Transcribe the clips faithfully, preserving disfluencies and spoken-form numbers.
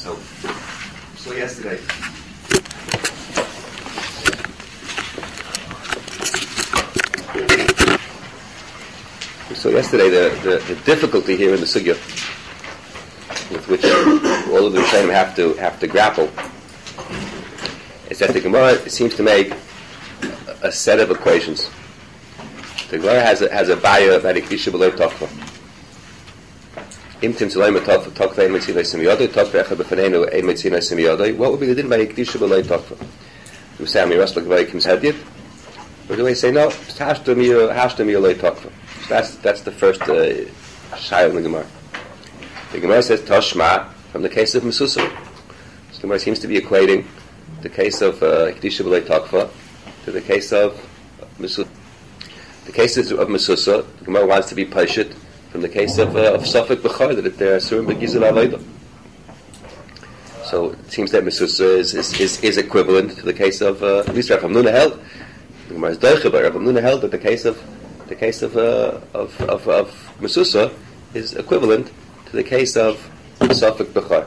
So, so yesterday. So yesterday, the, the, the difficulty here in the sugya, with which all of the Rishonim have to have to grapple, is that the Gemara seems to make a, a set of equations. The Gemara has a, has a baya about ikdisha b'loi tokva. Im tim tzoloi metokva tokva ein metzinoi semiyodoi tokva echad b'faneinu ein metzinoi semiyodoi. What would be the din by ikdisha b'loi tokva? Do we say amiras l'gvay kim's hedyet? Or do we say no? Hashta miyo loi tokva. That's that's the first uh, shayla in the Gemara. The Gemara says Toshma from the case of Mesusa. So the Gemara seems to be equating the case of Kedisha B'lei Takfa to the case of Mesusa. The cases of Mesusa, the Gemara wants to be Pashit from the case of uh, of Safek B'char, that they're Asurim B'Gizul Avayda. So it seems that Mesusa is is, is is equivalent to the case of uh, at least Rav Hamnuna held. The Gemara is Doicha, but Rav Hamnuna held that the case of the case of uh, of of, of Mesusa is equivalent to the case of Safek B'char.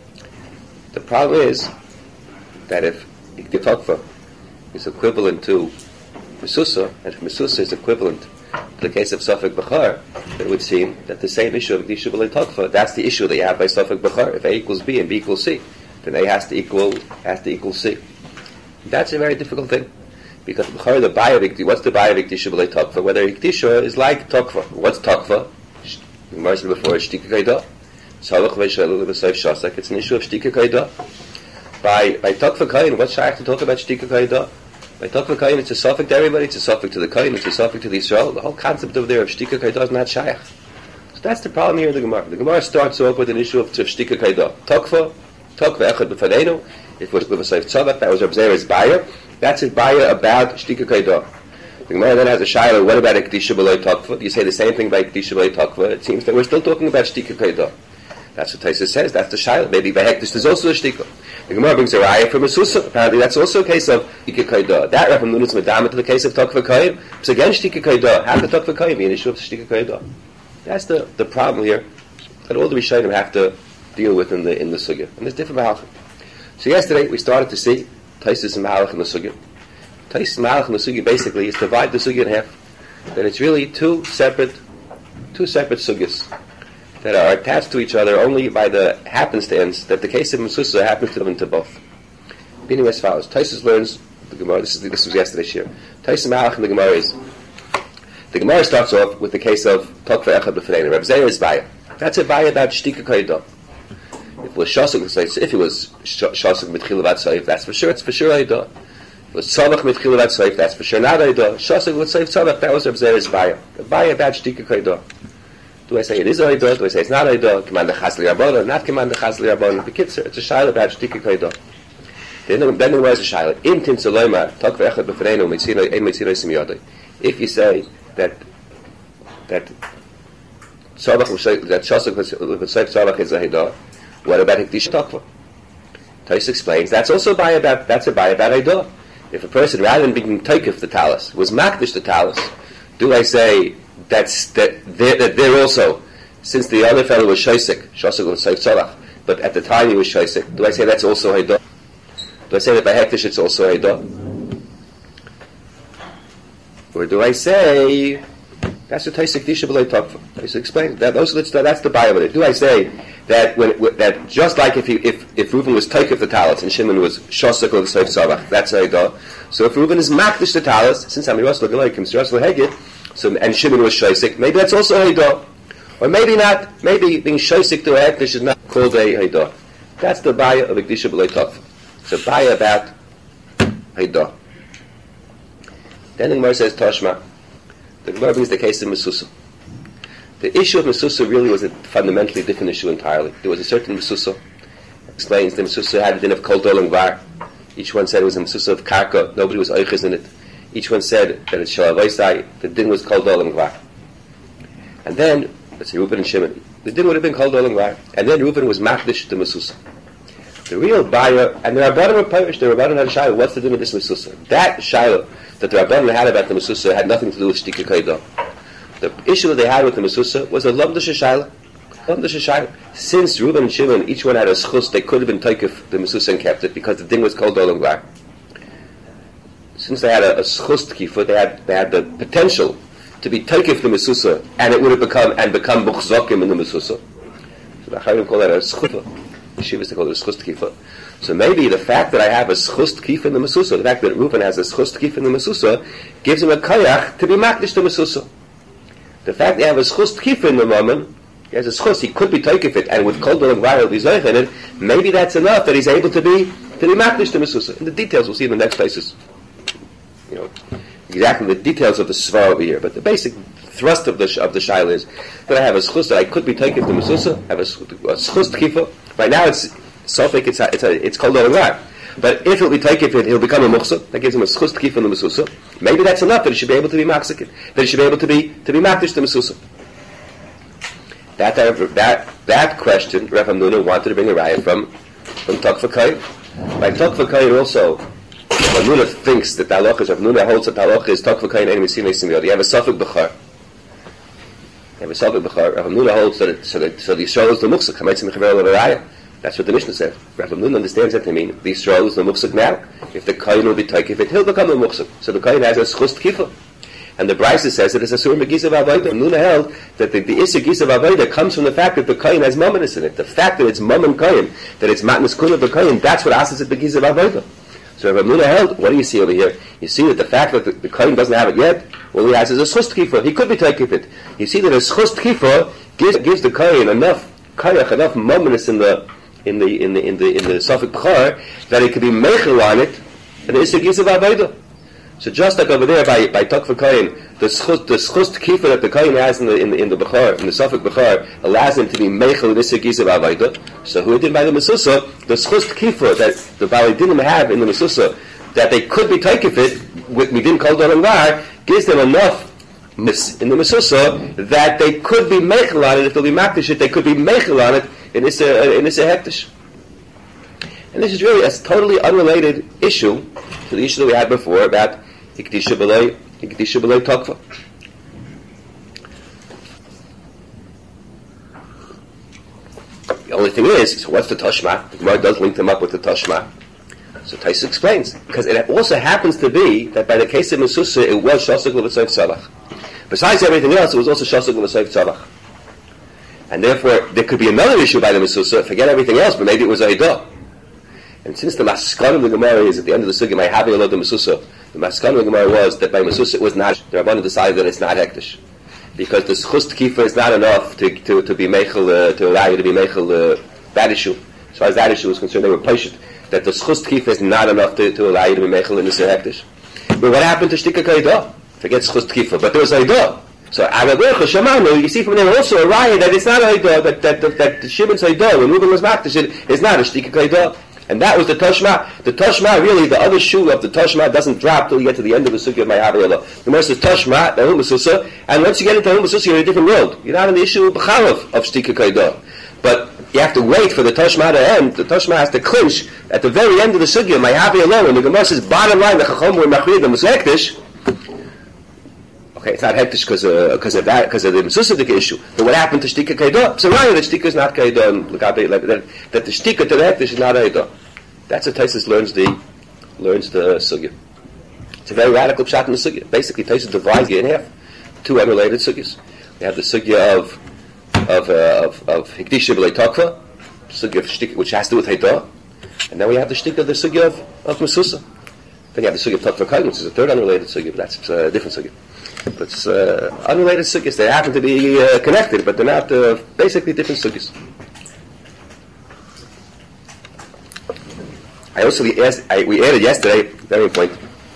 The problem is that if Ikditokva is equivalent to Mesusa, and if Mesusa is equivalent to the case of Safek B'char, it would seem that the same issue of Ikdisha B'lei Tokva, that's the issue that you have by Safek B'char. If A equals B and B equals C, then A has to equal has to equal C. That's a very difficult thing. Because B'char, the buy of Ikdisha, what's the buy of Ikdisha B'lei Tokva? Whether Ikdisha is like Tokva. What's Tokva? The Gemara said before, Shtika Kaidah. Salach Ve'Shalul V'Sayf Shasak. It's an issue of Shtika Kaidah. By by Tokva Kain, what's Shaykh to talk about Shtika Kaidah? By Tokva Kain, it's a suffix to everybody. It's a suffix to the Kain. It's a suffix to the Israel. The whole concept over there of Shtika Kaidah is not Shaykh. So that's the problem here in the Gemara. The Gemara starts off with an issue of Shtika Kaidah. Tokva, Tokva Echad B'Faneinu. It was with a V'Sayf Tzavak. That was Reb Zera's buyer. That's his buyer about Shtika Kaidah. The Gemara then has a shayla. What about Ikdisha B'loi Tokva? Do you say the same thing by Ikdisha B'loi Tokva? It seems that we're still talking about Shtika Kaidah. That's what Taisa says. That's the shayla. Maybe by Hektish there's also a Shtika. The Gemara brings a raya from Mesusa. Apparently that's also a case of Shtika Kaidah. That Rav Hamnuna is medama to the case of Tokva Kaim. It's again Shtika Kaidah. How could Tokva Kaim be an issue of Shtika Kaidah? That's the, the problem here that all the Rishonim have to deal with in the in the sugya. And there's different mahalachim. So yesterday we started to see Taisa's mahalach in the sugya. Taisa's mahalach in the sugya basically is to divide the sugya in half. That it's really two separate two separate sugyas that are attached to each other only by the happenstance that the case of Mesusa happens to them to both. Meaning as follows. Taisus learns the Gemara. This is this was yesterday's year. Taisus mahalach in the Gemara is the Gemara starts off with the case of Tokva Echad B'Faneinu. Reb Zera is baya. That's a baya about Shtika Kaidah. If it was Shasuk, if it was Shasuk Mitchil Vat Saif, that's for sure. It's for sure Aidah. If it was Tzavach Mitchil Vat Saif, that's for sure not Aidah. Shasuk with Saif Tzavach, that was Reb Zera's baya. A baya about Shtika Kaidah. Do I say it is Aidah? Do I say it's not Aidah? Command the Chasli Rabbana, not command the Chasli Rabbana. B'kitzur, it's a shayla about Shtika Kaidah. Then there was a shayla. Im tin tzoloyma Tokva Echad B'Faneinu Mitzinoi Ein Mitzinoi Semiyodoi. If you say that that Tzavach that Shasuk with Saif Tzavach is Aidah, what about Hikdish Tokva? Tais explains that's also by about that's a by about Aidah. If a person rather than being taikif the talis was makdish the talis, do I say that's that they're, that they're also, since the other fellow was shaisik, shasik was saif tzalach, but at the time he was shaisik, do I say that's also Aidah? Do I say that by hektish it's also Aidah? Or do I say that's what Taisik Disha B'lei Tokva? Taisik explains that. Those, that's the bio of it. Do I say that when that just like if he, if if Reuven was taikif the talis and Shimon was shosik of the Seif Tzavach, that's Aidah. So if Reuven is makdish the talis, since Amiras L'Galaykim, Siras L'Heged, so and Shimon was shaisik, maybe that's also Aidah, or maybe not. Maybe being shaisik to a hektish is not called a Aidah. That's the bio of Ikdisha B'lei Tokva. It's a bio about Aidah. Then the Gemara says Toshma. The Gemara brings the case of Mesusa. The issue of Mesusa really was a fundamentally different issue entirely. There was a certain Mesusa. Explains the Mesusa had a din of Kol Dol and Gvar. Each one said it was a Mesusa of Karka. Nobody was Oiches in it. Each one said that it's Shalavaisai. The din was Kol Dol and Gvar. And then, let's say Reuben and Shimon. The din would have been Kol Dol and Gvar. And then Reuben was Makdish to Mesusa. The real buyer, and the Rabbanim were Pirish, the Rabbanim had a Shiloh. What's the din of this Mesusa? That Shiloh that the Rabbanim had about the Mesusa had nothing to do with Shtika Kaidah. The issue that they had with the Mesusa was a Lamdash Shiloh. Since Reuben and Shimon, each one had a schus, they could have been taikif the Mesusa and kept it because the thing was called Olam Gar. Since they had a, a schus tkifa, they had they had the potential to be taikif the Mesusa, and it would have become and become buchzokim in the Mesusa. So the Chayim call that a schufa. The Shivas they call it a schus tkifa. So maybe the fact that I have a schus tkifa in the Mesusa, the fact that Reuben has a schus tkifa in the Mesusa, gives him a kayach to be makdish the Mesusa. The fact that I have a schus tkifa in the moment, he has a schus, he could be taikif it, and with kol dolam gvar be zoich in it, maybe that's enough that he's able to be to be makdish the Mesusa. In the details we'll see in the next places. You know, exactly the details of the svar over here, but the basic thrust of the of the shaila is that I have a schus that I could be taikif the Mesusa, have a, a schus tkifa. Right now it's sofik, it's a, it's a, it's called dolam gvar. But if he'll be taikif it, he'll become a muhsa. That gives him a schus tkifa in the Mesusa. Maybe that's enough that he should be able to be maksikin, that he should be able to be to be makdish the Mesusa. That that that question, Rav Hamnuna wanted to bring a raya from from Tokfa Kain. By Tokfa Kain also, Rav Hamnuna thinks that the halacha is Rav Hamnuna holds that the halacha is Tokfa Kain and Misim Misim. You have a safek b'char. You have a safek b'char. Rav Hamnuna holds that it, so that so the Yisrael is the muksuk. Hametzim mechaver of a raya. That's what the Mishnah said. Rav Hamnuna understands that to mean the Yisrael is the muksuk now. If the Kain will be taikif it, he'll become the muksuk. So the Kain has a schus tkifa. And the Brisa says that it's a sur megizav avodah. Nuna held that the, the issa gizav avodah comes from the fact that the kohen has mamanis in it. The fact that it's mom and kohen, that it's matnas kun of the kohen, that's what asks it begizav avodah. So Rav Nuna held, what do you see over here? You see that the fact that the, the kohen doesn't have it yet, all he has is a schus tkifa. He could be taking it. You see that a schus tkifa gives gives the kohen enough kayach, enough mamanis in the in the in the in the in the safek b'char that it could be mechel on it, and the issa gizav avodah. So just like over there by by Tokfa Kohen, the schus the schus tkifa that the Kohen has in the in the in the bechar, in the safek bechar, allows him to be meichel this gizav avodah. So who did by the Mesusa, the schus tkifa that the Bali didn't have in the Mesusa, that they could be taikifit with midin kol dolam gar, gives them enough in the Mesusa that they could be meichel on it. If they'll be makdish it, they could be meichel on it in this uh, in this hektish. And this is really a totally unrelated issue to the issue that we had before about Ikdisha B'lei, Ikdisha B'lei Tokfa. The only thing is, so what's the Tashma? The Gemara does link them up with the Tashma. So Taisa explains, because it also happens to be that by the case of Mesusa, it was Shosuk L'V'Soif Tzavach. Besides everything else, it was also Shosuk L'V'Soif Tzavach. And therefore, there could be another issue by the Mesusa, forget everything else, but maybe it was Eidah. And since the Maskan of the Gemara is at the end of the Sugya, my having a lot of Mesusa, the Maskan of the Gemara was that by Mesusa it was not, the Rabbanan decided that it's not hektish. Because the schus tkifa is not enough to, to, to be meichel, uh, to allow you to be meichel, uh, that issue. As far as that issue was concerned, they were patient. That the schus tkifa is not enough to, to allow you to be meichel in this hektish. But what happened to shtika kaidah? Forget schus tkifa, but there was aidah. So, Agabercha Shamanu, you see from there also a raya that it's not aidah, that, that, that, that the Shimon's aidah, when Reuben was makdish, is not a shtika kaidah. And that was the Tashma. The Tashma, really, the other shoe of the Tashma doesn't drop till you get to the end of the Sugya of Mayahavayallah. The Gemara says Tashma, the Humasusa, and once you get into Humasusa, you're in a different world. You're not in the issue of B'chalav of Shtika Kaidah. But you have to wait for the Tashma to end. The Tashma has to clinch at the very end of the Sugya of Mayahavayallah, and the Gemara says, bottom line, the Chacham were Machrid, the Musakdish. Okay, it's not hektish because uh, because of that, because of the Mesusadik issue. But what happened to Shtika Kaidah? So right, that Shtika is not Kaidah, and that, that the Shtika to the hektish is not Kaidah. That's what Taisus learns the learns the sugya. It's a very radical pshat in the sugya. Basically, Taisus divides it in half, two unrelated sugyas. We have the sugya of of uh, of of Hikdisha B'lei Tokfa, sugya of Shtika, which has to do with Haidah, and then we have the Shtika of the sugya of of Mesusa. Then you have the sugya of Tokfa Kain, which is a third unrelated sugya, but that's a different sugya. But it's uh, unrelated sugyas. They happen to be uh, connected, but they're not uh, basically different sugyas. I also we asked, I, we added yesterday, very important.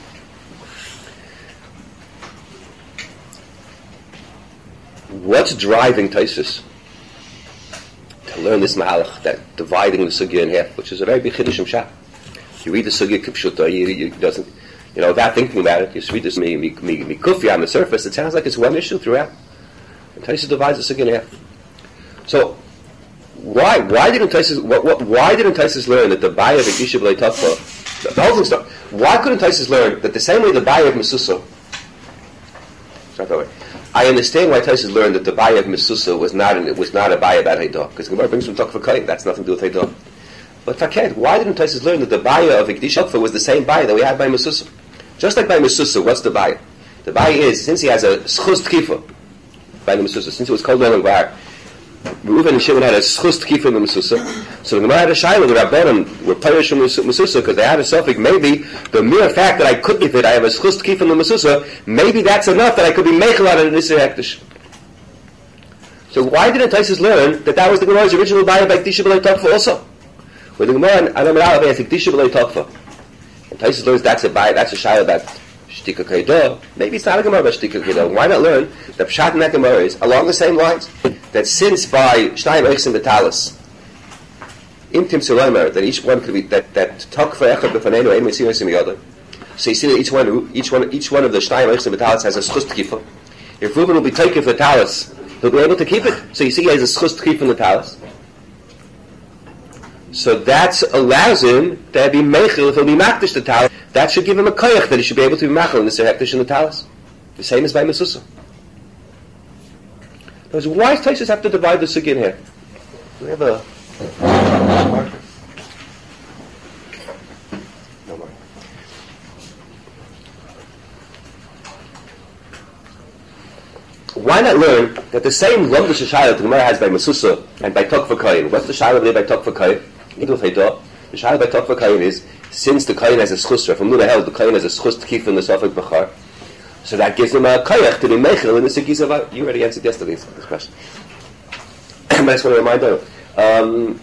What's driving Taisus to learn this mahalach, that dividing the sugya in half, which is a very big chiddush and shah. You read the sugya kipshuta, you, you doesn't, you know, without thinking about it, you just read this mi, mi, mi, mi kufi on the surface. It sounds like it's one issue throughout. And Taisus divides the sugya in half. So, Why? Why didn't Taisus? What, what, why didn't Taisus learn that the Baya of Ikdisha B'lei Tokfa, the whole thing stuff? Why couldn't Taisus learn that the same way the Baya of Mesusa? It's not that way. I understand why Tosfos learned that the Baya of Mesusa was not an, it was not a Baya about Haidah, because Gemara brings from Tok for Kain. That's nothing to do with Haidah. But Faked, why didn't Tosfos learn that the Baya of Ikdish Hokfa was the same Baya that we had by Mesusa? Just like by Mesusa, what's the Baya? The Baya is, since he has a Schus Tkifa by the Mesusa, since it was called Lelang Bar, Reuven and Shimon had a Schus Tkifa in the Mesusa, so the Gemara had a Shaila, the Rabbanim were punished from Mesusa because they had a suffix. Maybe the mere fact that I could be fit, I have a Schus Tkifa in the Mesusa, maybe that's enough that I could be Mechel out of the Nisr Hektish. So why didn't Tosfos learn that that was the Gemara's original Baya by Kedisha B'lei Tokfa also? Where the Gemara, I don't know how has Kedisha B'lei Tokfa. And Tosfos learns that's a Baya, that's a Shaila about Shtika Kaidah. Maybe it's not a Gemara about Shtika Kaidah. Why not learn the Pshat in that Gemara is along the same lines? That since by Shnayim Eichsim B'Talis, Imtim Sulaymer, that each one could be, that, that Tokfa Echad B'Fanenu Ein Mesir Eichsim Yada. So you see that each one, each one, each one of the Shnayim Eichsim B'Talis has a Schus Tkifa. If Reuben will be taken for the Talis, he'll be able to keep it. So you see he has a Schus Tkifa in the Talis. So that allows him to be mechil if he'll be makdish the talis. That should give him a koyach that he should be able to be mechil in the hektish in the talis. The same as by Mesusa. Why does Tosfos have to divide the sugya in here? Do we have a marker? No more. Why not learn that the same Lomdish Shayla the Gemara has by Mesusa and by Tok V'Kayin? What's the Shayla there by Tok V'Kayin? The Shayla by Tok V'Kayin is, since the Kayin has a schusra, from Luna Held, the Kayin has a schus to keep in the Sofek B'char, so that gives him a koyach to be mechel in the Sigis of... You already answered yesterday this question. But I just want to remind you, um,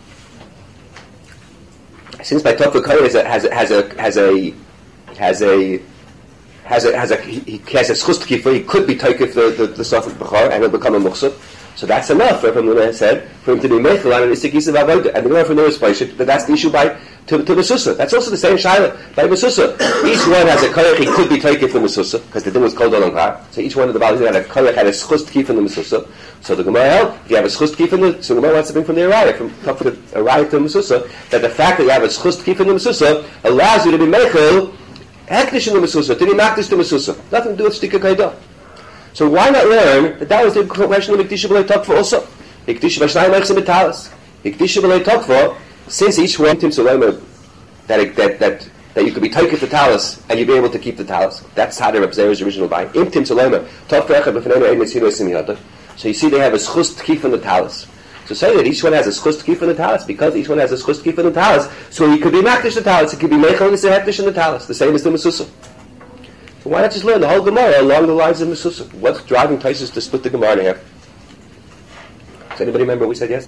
since by Tok V'Kayin has a, has a, has a, has a, has a, has a, has a, he has a schus to keep, he could be taken the, the, the Sofek B'char, and he'll become a muchsuk. So that's enough, Rav Hamnuna said, for him to be mechel on an Istikis of Avodah. And the Rav Hamnuna is that that's the issue by to, to Mesusa. That's also the same Shaila by Mesusa. Each one has a koyach, he could be taken from Mesusa, because the thing was called Olam Har. So each one of the Baals had a koyach, had a schus to keep from the Mesusa. So the Gemara held, if you have a schus to keep from the, so the Gemara wants to bring from the Arayah, from talk from the Arayah to Mesusa, that the fact that you have a schus to keep from the Mesusa allows you to be mechel, hektish in the Mesusa, to be makdish to Mesusa. Nothing to do with Shtika Kaidah. So why not learn that that was the question of Ikdisha B'lei Tokfa also? Ikdisha B'shnayim Eichsim B'Talis. Ikdisha B'lei Tokfa, since each one Tim Solomon, that that that that you could be taken the talis and you'd be able to keep the talis. That's how the Reb Zera's original buying. Im Tim Solomon, Tokfa Echad B'Fanenu Ein Mesir Eichsim Yada. So you see they have a schus to keep from the talis. So say that each one has a schus to keep from the talis, because each one has a schus to keep from the talis, so he could be makdish the talis, he could be mechel and hektish in the talis, the same as the Mesusa. So why not just learn the whole Gemara along the lines of Mesusa? What's driving Tosfos to split the Gemara in half? Does anybody remember what we said yes?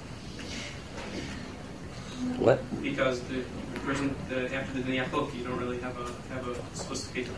What? Because the, the person the, after the Niyachok, you don't really have a have a supposed to keep.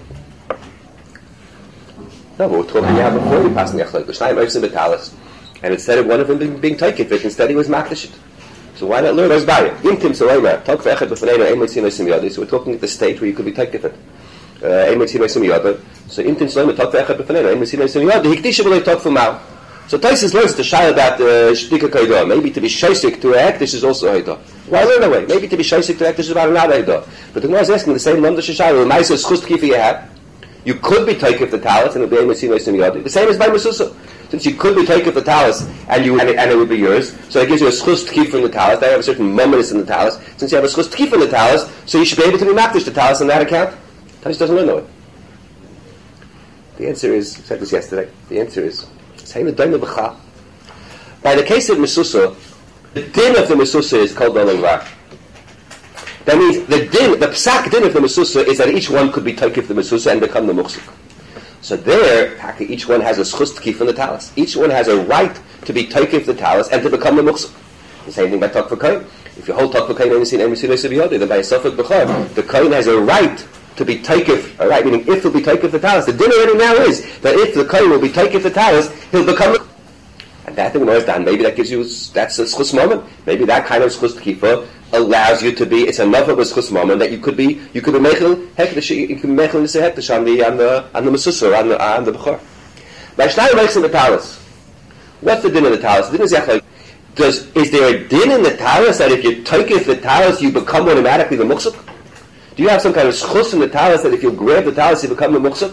No, but we're talking about before we pass Niyachok. The Shnayim Eichsim B'Talis, and instead of one of them being, being taken fit, instead he was makdish. So why not learn those Baya? Imtim Soleimer, Tok V'Echad B'Fanenu Ein Mesir Eichsim Yada. So we're talking at the state where you could be taken fit. Ein Mesir Eichsim Yada. So Imtim Soleimer, Tok V'Echad B'Fanenu Ein Mesir Eichsim Yada. Hikdisha B'lei Tok F'Mau. So Tosfos learns the Shayla about uh, Shtika Kaidah. Maybe to be shaisik to a hektish is also Haidah. Why learn that way? Maybe to be shaisik to a hektish is about another Haidah. But the Gemara is asking the same number Shayla. The Maisa is schus tkifa you have. You could be taken if the talis and it would be Ein Mesir Eichsim Yada. The same as by Mesusa. Since you could be taken for talis and you and it, and it would be yours, so it gives you a schus to keep from the talis. They have a certain momentous in the talis. Since you have a schus to keep from the talis, so you should be able to be makdish the talis on that account. Talis doesn't learn that way. The answer is, I said this yesterday, the answer is, by the case of Mesusa, the din of the Mesusa is called Olam Ra. That means the din, the psak din of the Mesusa is that each one could be taken for the Mesusa and become the muksuk. So there, each one has a schus to keep from the talis. Each one has a right to be taken for the talis and to become the muksuk. The same thing by Tok V'Kayin. If you hold Tok V'Kayin and you see Ein Mesir Eichsim Yada, then by a Sofek B'char, the Kayin has a right to be taken, a right, meaning if he'll be taken for the talis. The din already now is that if the Kayin will be taken for the talis, he'll become the... And that thing knows that maybe that gives you, that's a schus moment. Maybe that kind of schus to keep allows you to be, it's enough of a schus moment that you could be, you could be mechel hektish, you could be mechel nisa hektish on the, on the, on the Mesusa, on the, on the B'chor. By Shnayim Eichsim B'Talis, what's the din of the talis? The din is like, does, is there a din in the talis that if you take it the talis, you become automatically the muksuk? Do you have some kind of schus in the talis that if you grab the talis, you become the muksuk?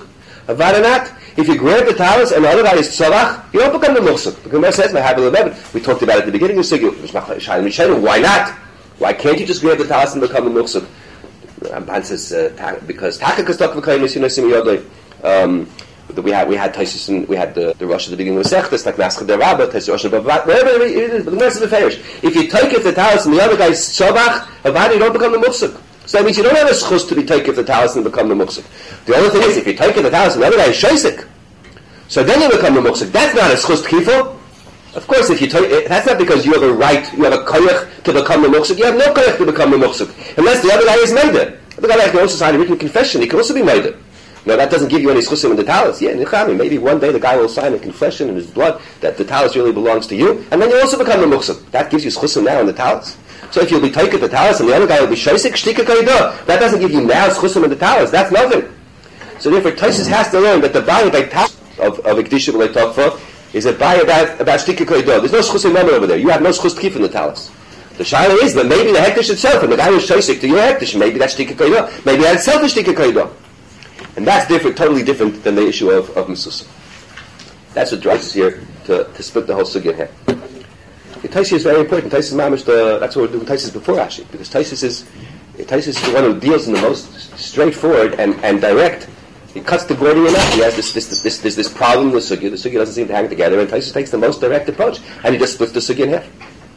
Avada not. If you grab the talis and the other guy is tzavach, you don't become the muksuk. The Gemara says, we talked about it at the beginning of the Sugya. Why not? Why can't you just grab the talis and become the muksuk? Ramban says, uh, because taka kastok v'kayim is yinosim yodoi. Um, we had we had Taisus and we had the the Rosh at the beginning of the Sechtas, like Naschad der Rabba, Taisus Rosh, but wherever it is, but the rest of the Farish. If you take it the talis and the other guy is tzavach, avada, you don't become the muksuk. So that means you don't have a schus to be take it the talis and become the muksuk. The only thing is, if you take it the talis and the other guy is shaisik, so then you become the muksuk. That's not a schus kifo. Of course, if you take, that's not because you have a right, you have a koyach to become the muksuk. You have no koyach to become the muksuk, unless the other guy is meider. The other guy can also sign a written confession. He can also be meider. Now that doesn't give you any schusim in the talis. Yeah, nichami. Maybe one day the guy will sign a confession in his blood that the talis really belongs to you, and then you also become the muksuk. That gives you schusim now in the talis. So if you'll be taken the talis and the other guy will be shaisik, shtika kaidah, that doesn't give you now schusim in the talis. That's nothing. So therefore, Taisus has to learn that the baya by talis of of ikdisha b'lei tokfa is a baya about about shtika kaidah. There's no schusim number over there. You have no schus kif in the talis. The shaila is that maybe the hektish itself, and the guy was shaisik to your hektish, maybe that's shtika kaidah. Maybe that itself is shtika kaidah. And that's different, totally different than the issue of, of Mesusa. That's what drives us here to, to split the whole sugya here. Okay, Taisus is very important. Taisus is mamish the, that's what we're doing Taisus before Rashi, because Taisus is Taisus is the one who deals in the most straightforward and, and direct. He cuts the Gordian knot. He has this this this this, this, this problem with sugya. The sugya doesn't seem to hang together, and Taisus takes the most direct approach, and he just splits the sugya in half.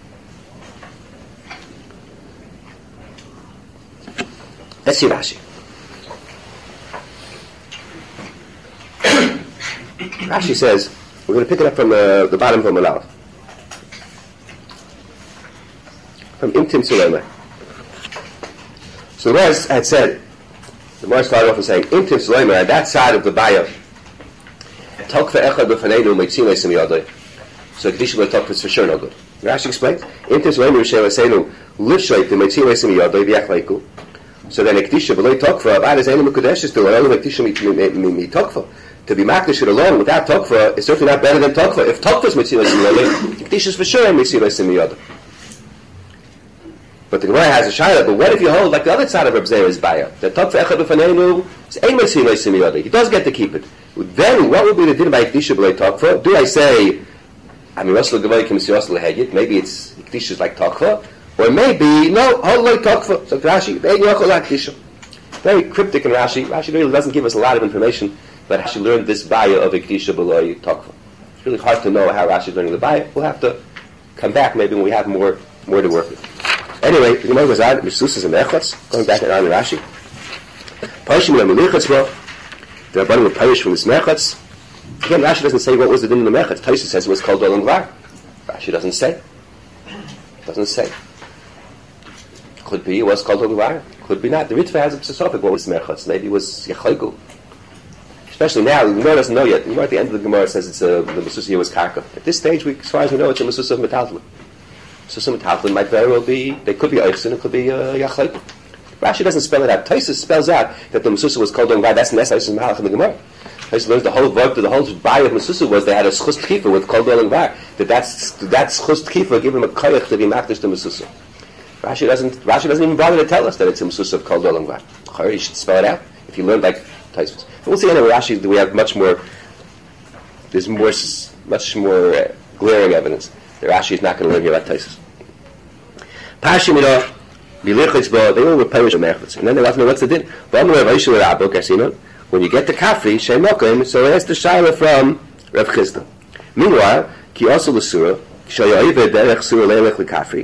Let's see Rashi. Rashi says, we're going to pick it up from uh, the bottom of Malal. From Imtim Suleiman. So the Mars had said, the Mars started off with saying, Imtim Suleiman, on that side of the bayah, Tokfa Echad B'faneinu Meitzilei Sim Yodai. So Kedisha Lo Tokfa is for sure no good. Rashi explains, Imtim Suleiman Rishel Eseinu, Livshoit the Meitzilei Sim Yodai V'yach So then Kedisha Lo Tokfa, Abad is Einu Mekudesh is to Lo Kedisha Mi Tokfa. To be makdish it alone without tokfa is certainly not better than tokfa. If tokfa is mitzilas simiyada, kedisha is for sure mitzilas simiyada. But the Gemara has a shayla. But what if you hold like the other side of Reb Zeir is baya? That tokfa echad b'faneinu is ein mitzilas simiyada. He does get to keep it. Then what would be the din by kedisha b'lei tokfa? Do I say, I mean, Rasul Gavai kim siyos lehegyit? Maybe it's kedisha is like tokfa, or maybe no, hold like tokfa. So Rashi, ein yochol like kedisha. Very cryptic in Rashi. Rashi really doesn't give us a lot of information. But Rashi learned this baya of Ikdisha B'loi Tokfa. It's really hard to know how Rashi is learning the baya. We'll have to come back maybe when we have more more to work with. Anyway, the Gemara goes on, Mesusas and Echotz, going back around the Rashi. Parishim and Melichotz, well, the Rabbanim were punished from this Mechotz. Again, Rashi doesn't say what was the din of the Mechotz. Taisus says it was called Dolan Gvar. Rashi doesn't say. Doesn't say. Could be it was called Dolan Gvar. Could be not. The Ritva has a specific what was Mechotz. Maybe it was Yechoigu. Especially now, the Gemara doesn't know yet. The Gemara at the end of the Gemara says it's a, the Mesusa here was Karka. At this stage, we, as far as we know, it's a Mesusa of Metaltlin. Mesusa of Metaltlin might very well be, they could be Eichsin, it could be uh, Yachleik. Rashi doesn't spell it out. Taisus spells out that the Mesusa was called on Gvar. That's Nes Eichsin Malach in the Gemara. Taisus learns the whole verb to the whole body of Mesusa was they had a Schus Tchifa with called on Gvar. That that's, that's Schus Tchifa, give him a Koyach to be Makdish to Mesusa. Rashi doesn't, Rashi doesn't even bother to tell us that it's a Mesusa of called on Gvar. You should spell it out if you learn like Taisus. We'll see anyway. Rashi, we have much more. There's more, much more uh, glaring evidence that Rashi is not going to learn here about Taisus. Pashimina, bilichitz they all were perish of mechitz, and then they want to know what's the din. When you get to Kafri, shemokim, so that's the shaila from Rav Chisda. Meanwhile, ki also l'sura, shayoyve derech sura leilech l'Kafri.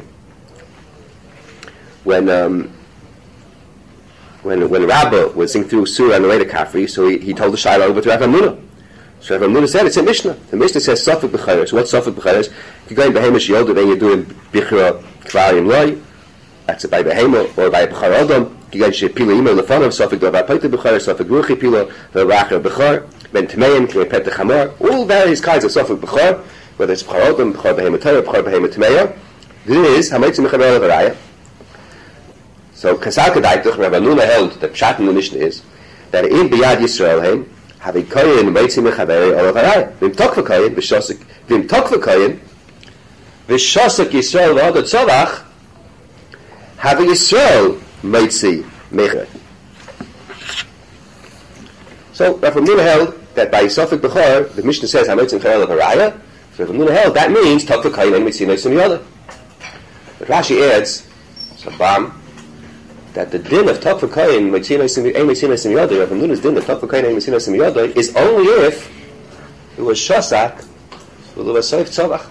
When um. When when Rabbah was singing through Surah on the way to Kafri, so he, he told the Shaila over to Rav Amnuna. So Rav Amnuna said, it's a Mishnah. The Mishnah says, Sofik B'chayres. What's Sofik B'chayres? If you're going Behemish Yoda, then you're doing Bichra Kvarim Loi. That's by Behema, or by B'char Odom. You're going to Pila Imo Lefonov, Sofik Dor B'apayta B'chayres, Sofik Ruchi Pila, V'rachar B'char, Ben Tmeim, K'repet Chamar. All various kinds of Sofik B'char, whether it's B'char Odom, B'char Behema Torah, B'char Behema Tmeya. This is, Hamaitzi Mechaber Levaraya. So Kasal Kedaitach, Rav Amnuna held that Pshat in the Mishnah is that in Biyad Yisrael Heim have a koyin Meitzim Mechaveri Olavaraya. Vim Tokva koyin v'shosik Vim Tokva koyin v'shosik Yisrael v'Odot Tzolach have a Yisrael Meitzi Mechaveri. So Rav Hamnuna held that by Sofik Bechor, the Mishnah says Hamotzim Chayil of Haraya. So Rav Hamnuna held that means Tokva Kain and Mitzina Simiyada. But Rashi adds, Sabam, that the din of Tokva Kain and Mitzina Simiyada, Rav Hamnuna's din of Tokva Kain and Mitzina Simiyada, is only if it was Shosak, it was Soif Tzavach.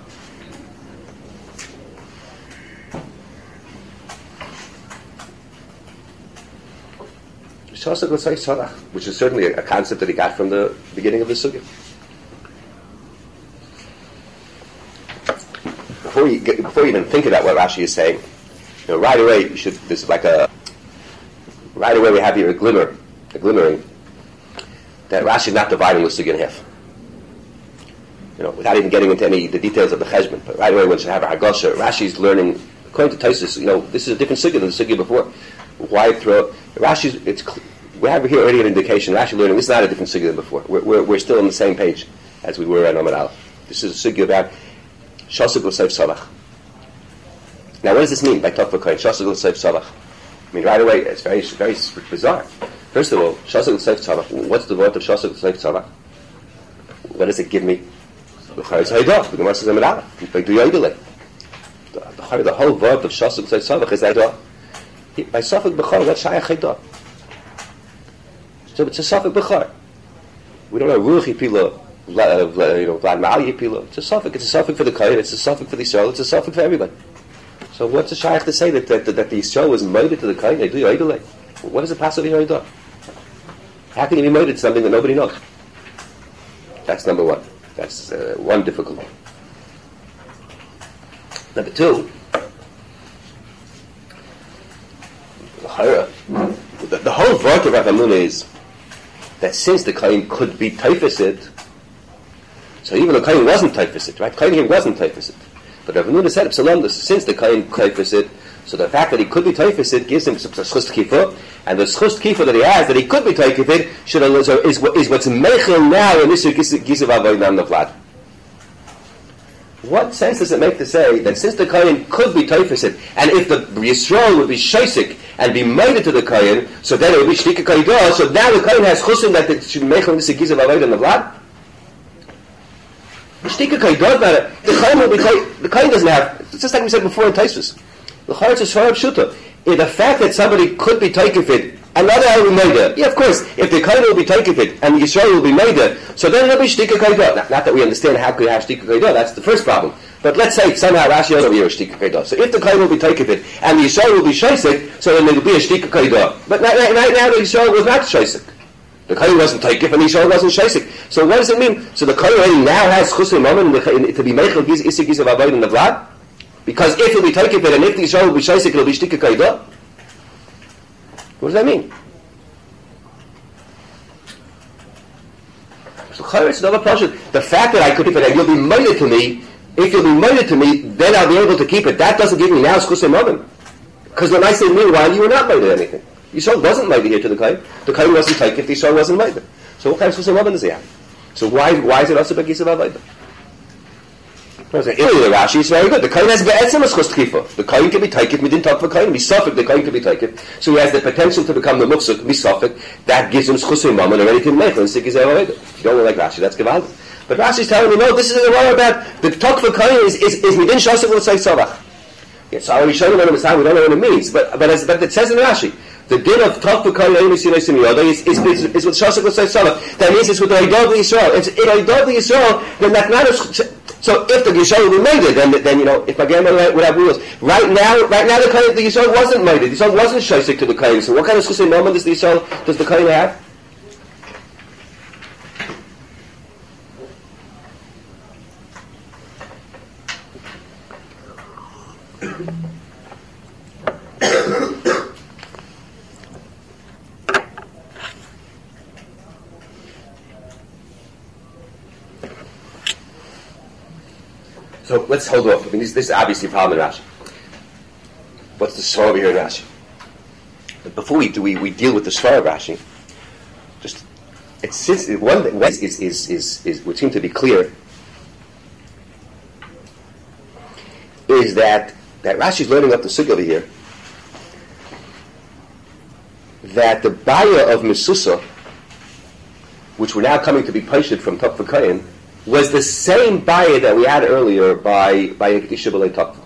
Which is certainly a concept that he got from the beginning of the sugya. Before you get, before you even think about what Rashi is saying, you know, right away you should. This is like a right away we have here a glimmer, a glimmering that Rashi is not dividing the sugya in half. You know, without even getting into any the details of the cheshbon, but right away when you have a hagosha, Rashi is learning according to Taisus. You know, this is a different sugya than the sugya before. Wide throat. Rashi's it's. We have here already an indication. Rashi learning this is not a different sugya than before. We're, we're, we're still on the same page as we were at Amud Aleph. This is a sugya about shasuk l'seif savach. Now, what does this mean by tokva kain? Shasuk l'seif savach. I mean, right away, it's very, very bizarre. First of all, shasuk l'seif savach. What's the word of shasuk l'seif savach? What does it give me? The Gemara says Amud Aleph. The whole word of shasuk l'seif savach is haidah. By sofik b'chor, what's shayach haidah? So it's a Safek Bechar. We don't have Ruach Yipila, you know, Vlad Ma'al Yipila. It's a Safek. It's a Safek for the Kohen. It's a Safek for the Yisrael. It's a Safek for everybody. So what's the Shaykh to say that that, that the Yisrael was molded to the Kohen? They do Yoidele. What is the passage of Yoidah? How can you be molded to something that nobody knows? That's number one. That's uh, one difficulty. Number two, the, the whole vort of Rav Hamnuna is that since the Kohen could be Taifisid, so even the Kohen wasn't Taifisid, right? Kohen here wasn't Taifisid. But Rav Hamnuna said, Absalom, since the Kohen Taifisid, so the fact that he could be Taifisid gives him some schust kifa, and the schust kifa that he has, that he could be Taifisid, should is, is, is what's mechel now in this Gisav Avodah Navlad. What sense does it make to say that since the Kohen could be Taifisid, and if the Yisrael would be Shaisik, and be made to the Kohen, so then it would be Shtika Koidah, so now the Kohen has chusim that it should make him this Gizav Avodah Navlad? Shtika Koidah, the Kohen will be, the Kohen doesn't have, it's just like we said before in Taisus. The Chayotz is Shvarab Shuta. The fact that somebody could be Taikifid, another will be made. Yeah, of course, if the Kohen will be Taikifid, and Yisrael will be made, so then it'll be Shtika Koidah. Not, not that we understand how could you have Shtika Koidah, that's the first problem. But let's say somehow Rashi over here is Shtika Koidah. So if the Kohen will be Taikifid, and the Yisrael will be Shaisik, so then there will be a Shtika Koidah. But right, right, right now the Yisrael was not Shaisik. The Kohen wasn't Taikif, and the Yisrael wasn't Shaisik. So what does it mean? So the Kohen now has Chusim Moment to be Meichel Isik Gizav Avodah Navlad? Because if it will be Taikifid, and if the Yisrael will be Shaisik, it will be Shtika Koidah? What does that mean? So it's another problem. The fact that I could keep it, and you'll be minded to me, if you'll be minded to me, then I'll be able to keep it. That doesn't give me now Schusim Mavim. Because when I say meanwhile, you were not minded anything. Yisrael wasn't minded here to the Kohen. The Kohen wasn't taken if the Yisrael wasn't minded. So what kind of Schusim Mavim does he have? So why why is it also Begisav Avodah? The Rashi is very good. The Kohen has be'etzem as chust kifa. The Kohen can be taken. We didn't talk for Kohen. Misafik, the Kohen can be taken. So he has the potential to become the mufsuk. Misafik, that gives him chusim mamon already to make. And sick is avodah. If you don't like Rashi, that's gewaldig. But Rashi is telling me, no, this is a war about the talk for Kohen is is is midin shasik l'tzay savach. Yes, I already showed you what it we don't know what it means, but but as but it says in Rashi. The din of talk for Kohen is is is is with shasik l'tzay savach. That means it's with the Haidav Yisrael. It's in Haidav Yisrael. Then that's not a. So if the Yisrael will be made it, then, then you know, if my grandmother would have rules. Right now, right now the Kohen, the Yisrael wasn't made it. The Yisrael wasn't shaisik to the Kohen. So what kind of chusay moment does the Yisrael, does the Kohen have? So let's hold off. I mean, this, this is obviously a problem in Rashi. What's the svara over here in Rashi? But before we do, we, we deal with the svara of Rashi. Just it's since one thing is is, is is is would seem to be clear is that that Rashi is learning up the sugya over here that the baya of Mesusa which were now coming to be posted from Tokfa Kayin, was the same bayah that we had earlier by by Kedisha B'lei Tokfa.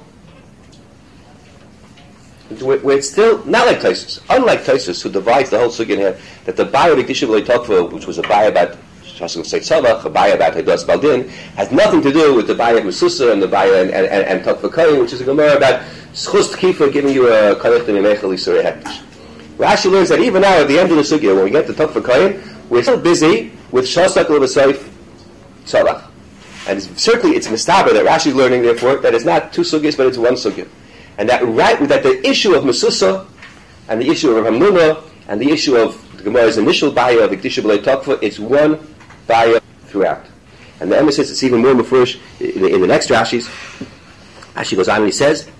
Where it's still not like Tosfos. Unlike Tosfos, who divides the whole sugya in here, that the bayah of Kedisha B'lei Tokfa, which was a bayah about Shasuk Seit Savach, a bayah about Heidos Baldin, has nothing to do with the bayah of Mesusa and the bayah and, and, and, and Tokfa Kayin, which is a Gemara about Schus Tkifa giving you a Kalech D'Mimechel Yisurei Hektish. Rashi learns that even now, at the end of the sugya, when we get to Tokfa Kayin, we're still busy with Shasak L'Vasayf Tzavach. And it's, certainly it's Mistaber that Rashi is learning, therefore, that it's not two sugyas, but it's one sugya. And that right that the issue of Mesusa, and the issue of Hamnuna, and the issue of the Gemara's initial bayah of Kedisha B'lei Tokfa, it's one bayah throughout. And the Emes says it's even more mafurish in, in the next Rashis. Rashi goes on and he says,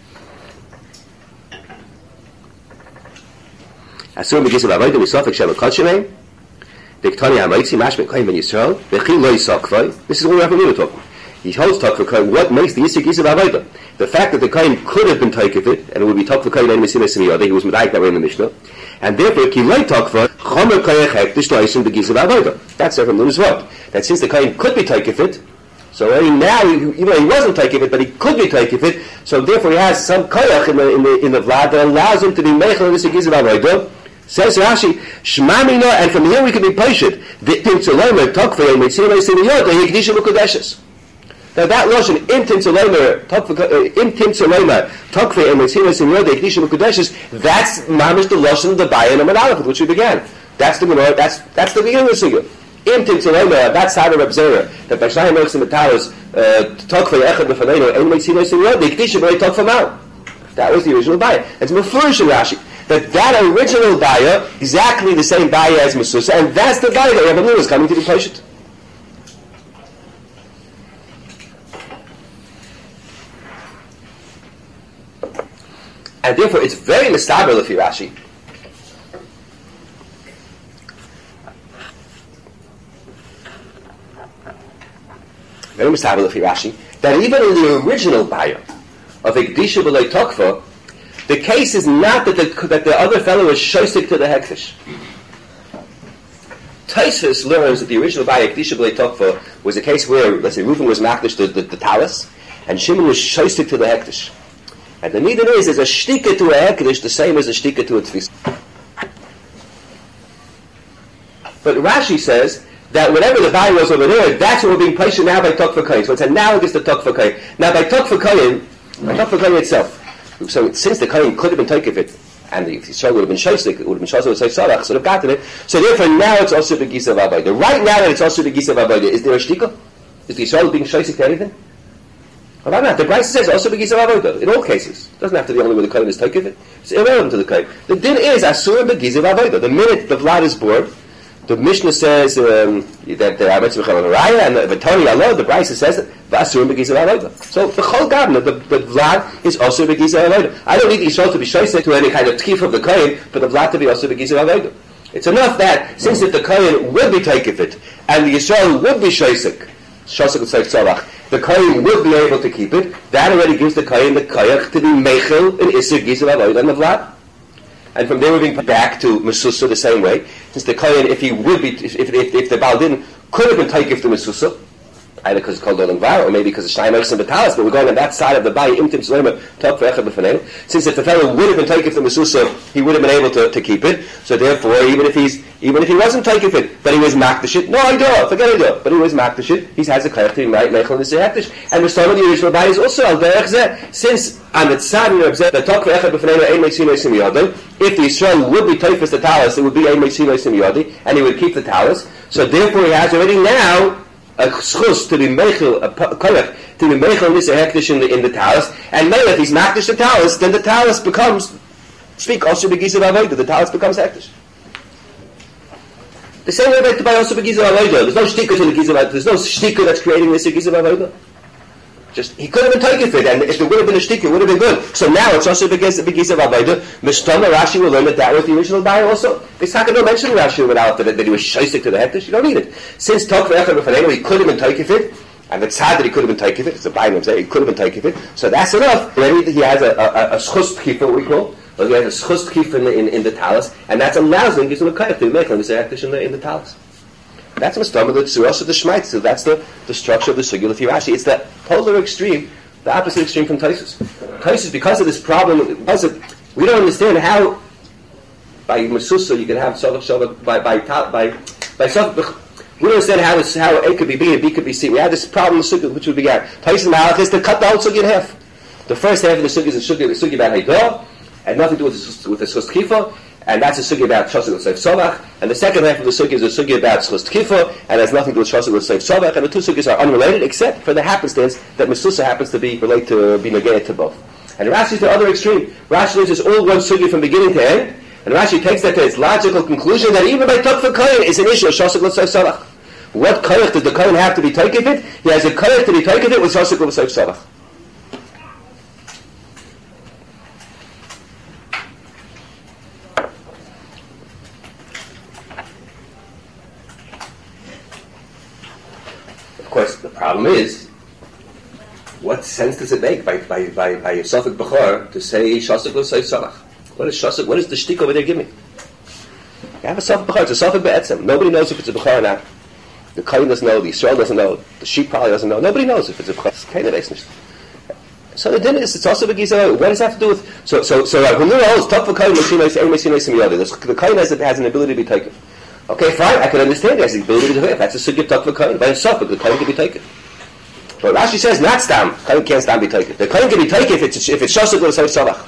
Asur Megisav Avodah Misafek Sheva Kotshemei, Diktani Hamaitzi Mashmek Kohen Ben Yisrael, V'chi Lo Yisakvai. This is what we have to talk. He holds Tokfa Kohen. What makes the Yisik Gisav Avodah? The fact that the Kohen could have been Taikifit, and it would be Tokfa Kohen and Mesilas Simiyada, he was Medayik that way in the Mishnah, and therefore Ki Lo Tokfa Chomer Kohen Hektish Loisim Begisav Avodah. That's from Lunas what? That since the Kohen could be Taikifit, so already now, even though he wasn't Taikifit, but he could be Taikifit, so therefore he has some Koyach in the in the in the Vlad that allows him to be Meichel in the Gisav Avodah. Says Rashi, Shmamina, and from here we can be patient. V'tim tzolomer tokfei and mitzilei simiyot hikdisha l'kodeshes. Now that lashon imtim tzolomer imtim tzolomer tokfei and mitzilei simiyot hikdisha l'kodeshes. That's mamish the lashon of the bayah and Aleph with which we began. That's the Gemara. That's that's the beginning of the sugya. Imtim tzolomer. That's how the Reb Zera that by Shnai Melchus and Metalos tokfei echad b'faneinu and mitzilei simiyot hikdisha b'lei tokfa mal. That was the original bayah. It's mefurish in Rashi. That that original bayah, exactly the same bayah as Mesusa, and that's the bayah that Rabbi Lula is coming to be patient. And therefore, it's very mistaber lefi Rashi. Very mistaber lefi Rashi that even in the original bayah of Ekdisha B'lei Tokfa, the case is not that the, that the other fellow is shoisik to the hektish. Tosfos learns that the original bayah Kedisha B'lei Tokfa was a case where, let's say, Reuven was makdish the, the, the talis, and Shimon was shoisik to the hektish. And the nidin is, is a shtika to a hektish the same as a shtika to a tfis. But Rashi says that whatever the bayah was over there, that's what we're being patient now by Tokfa Kayin. So it's analogous to Tokfa Kayin. Now by Tokfa Kayin, by Tokfa Kayin itself, so since the Kohen could have been Taikifit, and if Yisrael would have been Shaisik, it would have been Shazah with Salach, so they've gotten it. So therefore now it's also the Gisa of Abayda. Right now that it's also the Gisa of Abayda, is there a Shtika? Is the Yisrael being Shaisik to anything? Well, not. The Brisa says also the Gisa of Abayda, in all cases. It doesn't have to be only where the Kohen is Taikifit. It's irrelevant to the Kohen. The din is Asur and the Gisa of Abayda. The minute the Vlad is bored, the Mishnah says um, that the Ametz Mechal Raya and the Tony Allah, the Brisa says that Vasur and Begiza Avoda. So the Chol Gabna, the, the Vlad is also Begiza Avoda. I don't need Yisrael to be shoisek to any kind of tkif of the Kohen, for the Vlad to be also Begiza Avoda. It's enough that since if the Kohen would be taikifit and the Yisrael would be shoisek, shoisek would say tzavach, the Kohen would be able to keep it. That already gives the Kohen the koyach to be meichel in Isser Giza Avoda and the Vlad. And from there we're being back to Mesusa the same way. Since the Kohen, if he would be, if, if, if the Baldin could have been taikif to Mesusa, either because it's called Olam Var, or maybe because it's Shnai Melchus and Betalis, but we're going on that side of the Bayah, Imtim Tzlomer, Top V'echad B'fanenu. Since if the fellow would have been taikif to Mesusa, he would have been able to, to keep it. So therefore, even if he's, even if he wasn't taikif it, but he was makdish, no, I do, forget I do, but he was makdish, he has a koyach to be meichel in the hektish. And the some of the original Bayah is also al derech zeh, since on the side of the Top V'echad B'fanenu, Ein Meitzino Sim Yodin, if the Yisrael would be taifus the talis, it would be Ein Meitzino Sim Yodi, and he would keep the talis. So therefore, he has already now a schus to be meichel, a koyach to be meichel in this hektish in the in the talis, and maybe if he's makdish the talis, then the talis becomes speak also begizav avoda. The talis becomes hektish. The same way by also begizav avoda. There's no shtika to the gizav. There's no shtika that's creating this gizav avoda. Just he could have been taken for it, and if there would have been a shtika, it would have been good. So now it's also begizav avoda. Mishtama Rashi will learn that that was the original buyer also. It's not going to mention Rashi without that that he was shaisik to the hektish. You don't need it. Since Tok V'echad B'fanenu, he could have been taken for it, and it's sad that he could have been taken for it. It's a buyer say he could have been taken for it. So that's enough. Already he has a a, a schus tkifa, what we call. Or he has a schus tkifa in the in, in the talis, and that allows him gives him a koyach to make him this hektish in the in the talis. That's Mustama, the Tzuras of the Shmait. So that's the, the structure of the Sugya L'fi Rashi. It's the polar extreme, the opposite extreme from Taisus. Taisus, because of this problem, because of, we don't understand how by Mesusa you can have Shavach Shavach, by, by, by, by, by Shavach, we don't understand how, this, how A could be B and B could be C. We had this problem in Sugya, which would be Gar. Taisus Malach is to cut the whole Sugya in half. The first half of the Sugya is a Sugya, a Sugya about Haidah, and nothing to do with, with the Schus Tchifa, and that's a Sugya about Shasik L'Seif Sovach, and the second half of the Sugya is a Sugya about Schus Tchifa, and has nothing to do with Shasik L'Seif Sovach, and the two Sugyas are unrelated, except for the happenstance that Mesusa happens to be related to, be negated to both. And Rashi is the other extreme. Rashi leaves this all one Sugya from beginning to end, and Rashi takes that to its logical conclusion that even by Tukfa Kohen is an issue of Shasik L'Seif Sovach. What koyach does the kohen have to be taken it? He has a koyach to be taken it with Shasik L'Seif Sovach. Of course, the problem is, what sense does it make by by by, by a Safek Bechor to say Shasik L'Seif Sovach? What is Shasik? What is the shtick over there giving? You have a Safek Bechor. It's a Safek Be'etzem. Nobody knows if it's a Bechor or not. The Kohen doesn't know, the Yisrael doesn't know, the sheep probably doesn't know. Nobody knows if it's a Bechor. So the din is, it's also Begizah. What does that have to do with... So, so, so, who knows? Talk for Kohen, the Kohen has, has an ability to be taken. Okay, fine, I can understand. He has the ability to be taken. That's a Sugya Talk for Kohen. By himself, but the Kohen can be taken. But Rashi says, not Stam. Kohen can't Stam be taken. The Kohen can be taken if it's, if it's Shasik L'Seif Sovach.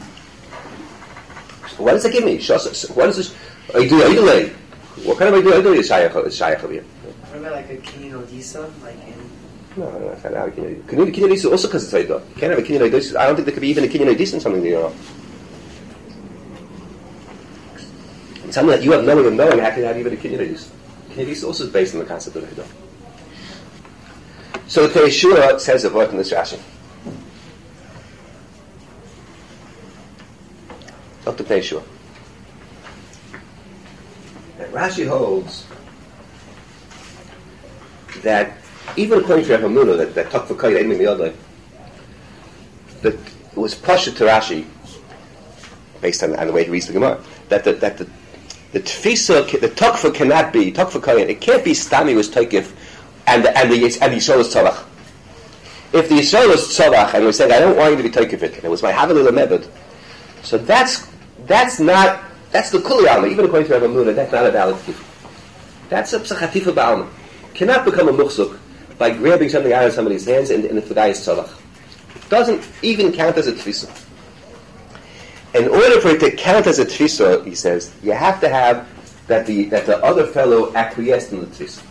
What does that give me? Shasik, what is this? Idu Idulei. What kind of Idu Idulei is Shayach of you? What about like a Kinyan Odisa? Like in... No, no, no, that's not how a Kinyan Odisa. Kinyan Odisa also because it's Haidah. You can't have a Kinyan Odisa. I don't think there could be even a Kinyan Odisa in something that you know. It's something that you have knowing of knowing, how can you have even a Kinyan Odisa? Kinyan Odisa also is based on the concept of Haidah. So the Yeshua says a word in this Rashi. Doctor Yeshua. And Rashi holds that even according to Rav Hamnuna, that that Tok V'Koyin Ein Miyodai, that it was Pasha to Rashi, based on, on the way he reads the Gemara, that the that the the Tfisa, the Tokfa cannot be Tok V'Koyin. It can't be Stami was Tokif, and the and the and the Yisrael is Tzavach. If the Yisrael is Tzavach, and we're saying I don't want you to be Tokif it, and it was my Havel Mebed, so that's that's not that's the Kuli Alma. Even according to Rav Hamnuna, that's not a valid Tkifa. That's a Psachatifa Ba'alma. Cannot become a muhsuk by grabbing something out of somebody's hands and, and if the guy is tzavach. It doesn't even count as a tfisa. In order for it to count as a tfisa, he says, you have to have that the that the other fellow acquiesced in the tfisa.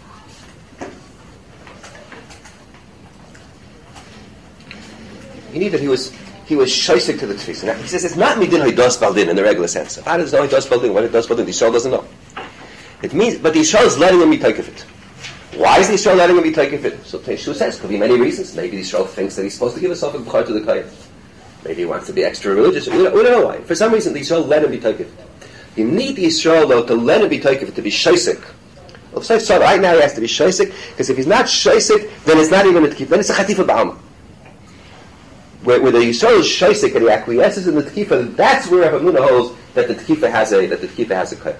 You need that he was he was shoisik to the tfisa. Now, he says it's not midin haidas baldin in the regular sense. If I doesn't know haidas baldin, what haidas baldin, the Yisrael doesn't know. It means, but the Yisrael is letting him be taken of it. Why is the Yisrael letting him be taken of it? So Teshu says, could be many reasons. Maybe the Yisrael thinks that he's supposed to give himself a b'char to the Kohen. Maybe he wants to be extra religious. We don't, we don't know why. For some reason, the Yisrael let him be taken of it. You need the Yisrael, though, to let him be taken of it, to be shaisik. Well, so, so right now he has to be shaisik, because if he's not shaisik, then it's not even a tkifa. Then it's a chatifa ba'alma. Where, where the Yisrael is shaisik and he acquiesces in the tkifa, that's where Rav Hamnuna holds that the tkifa has a that the tkifa has a kohen.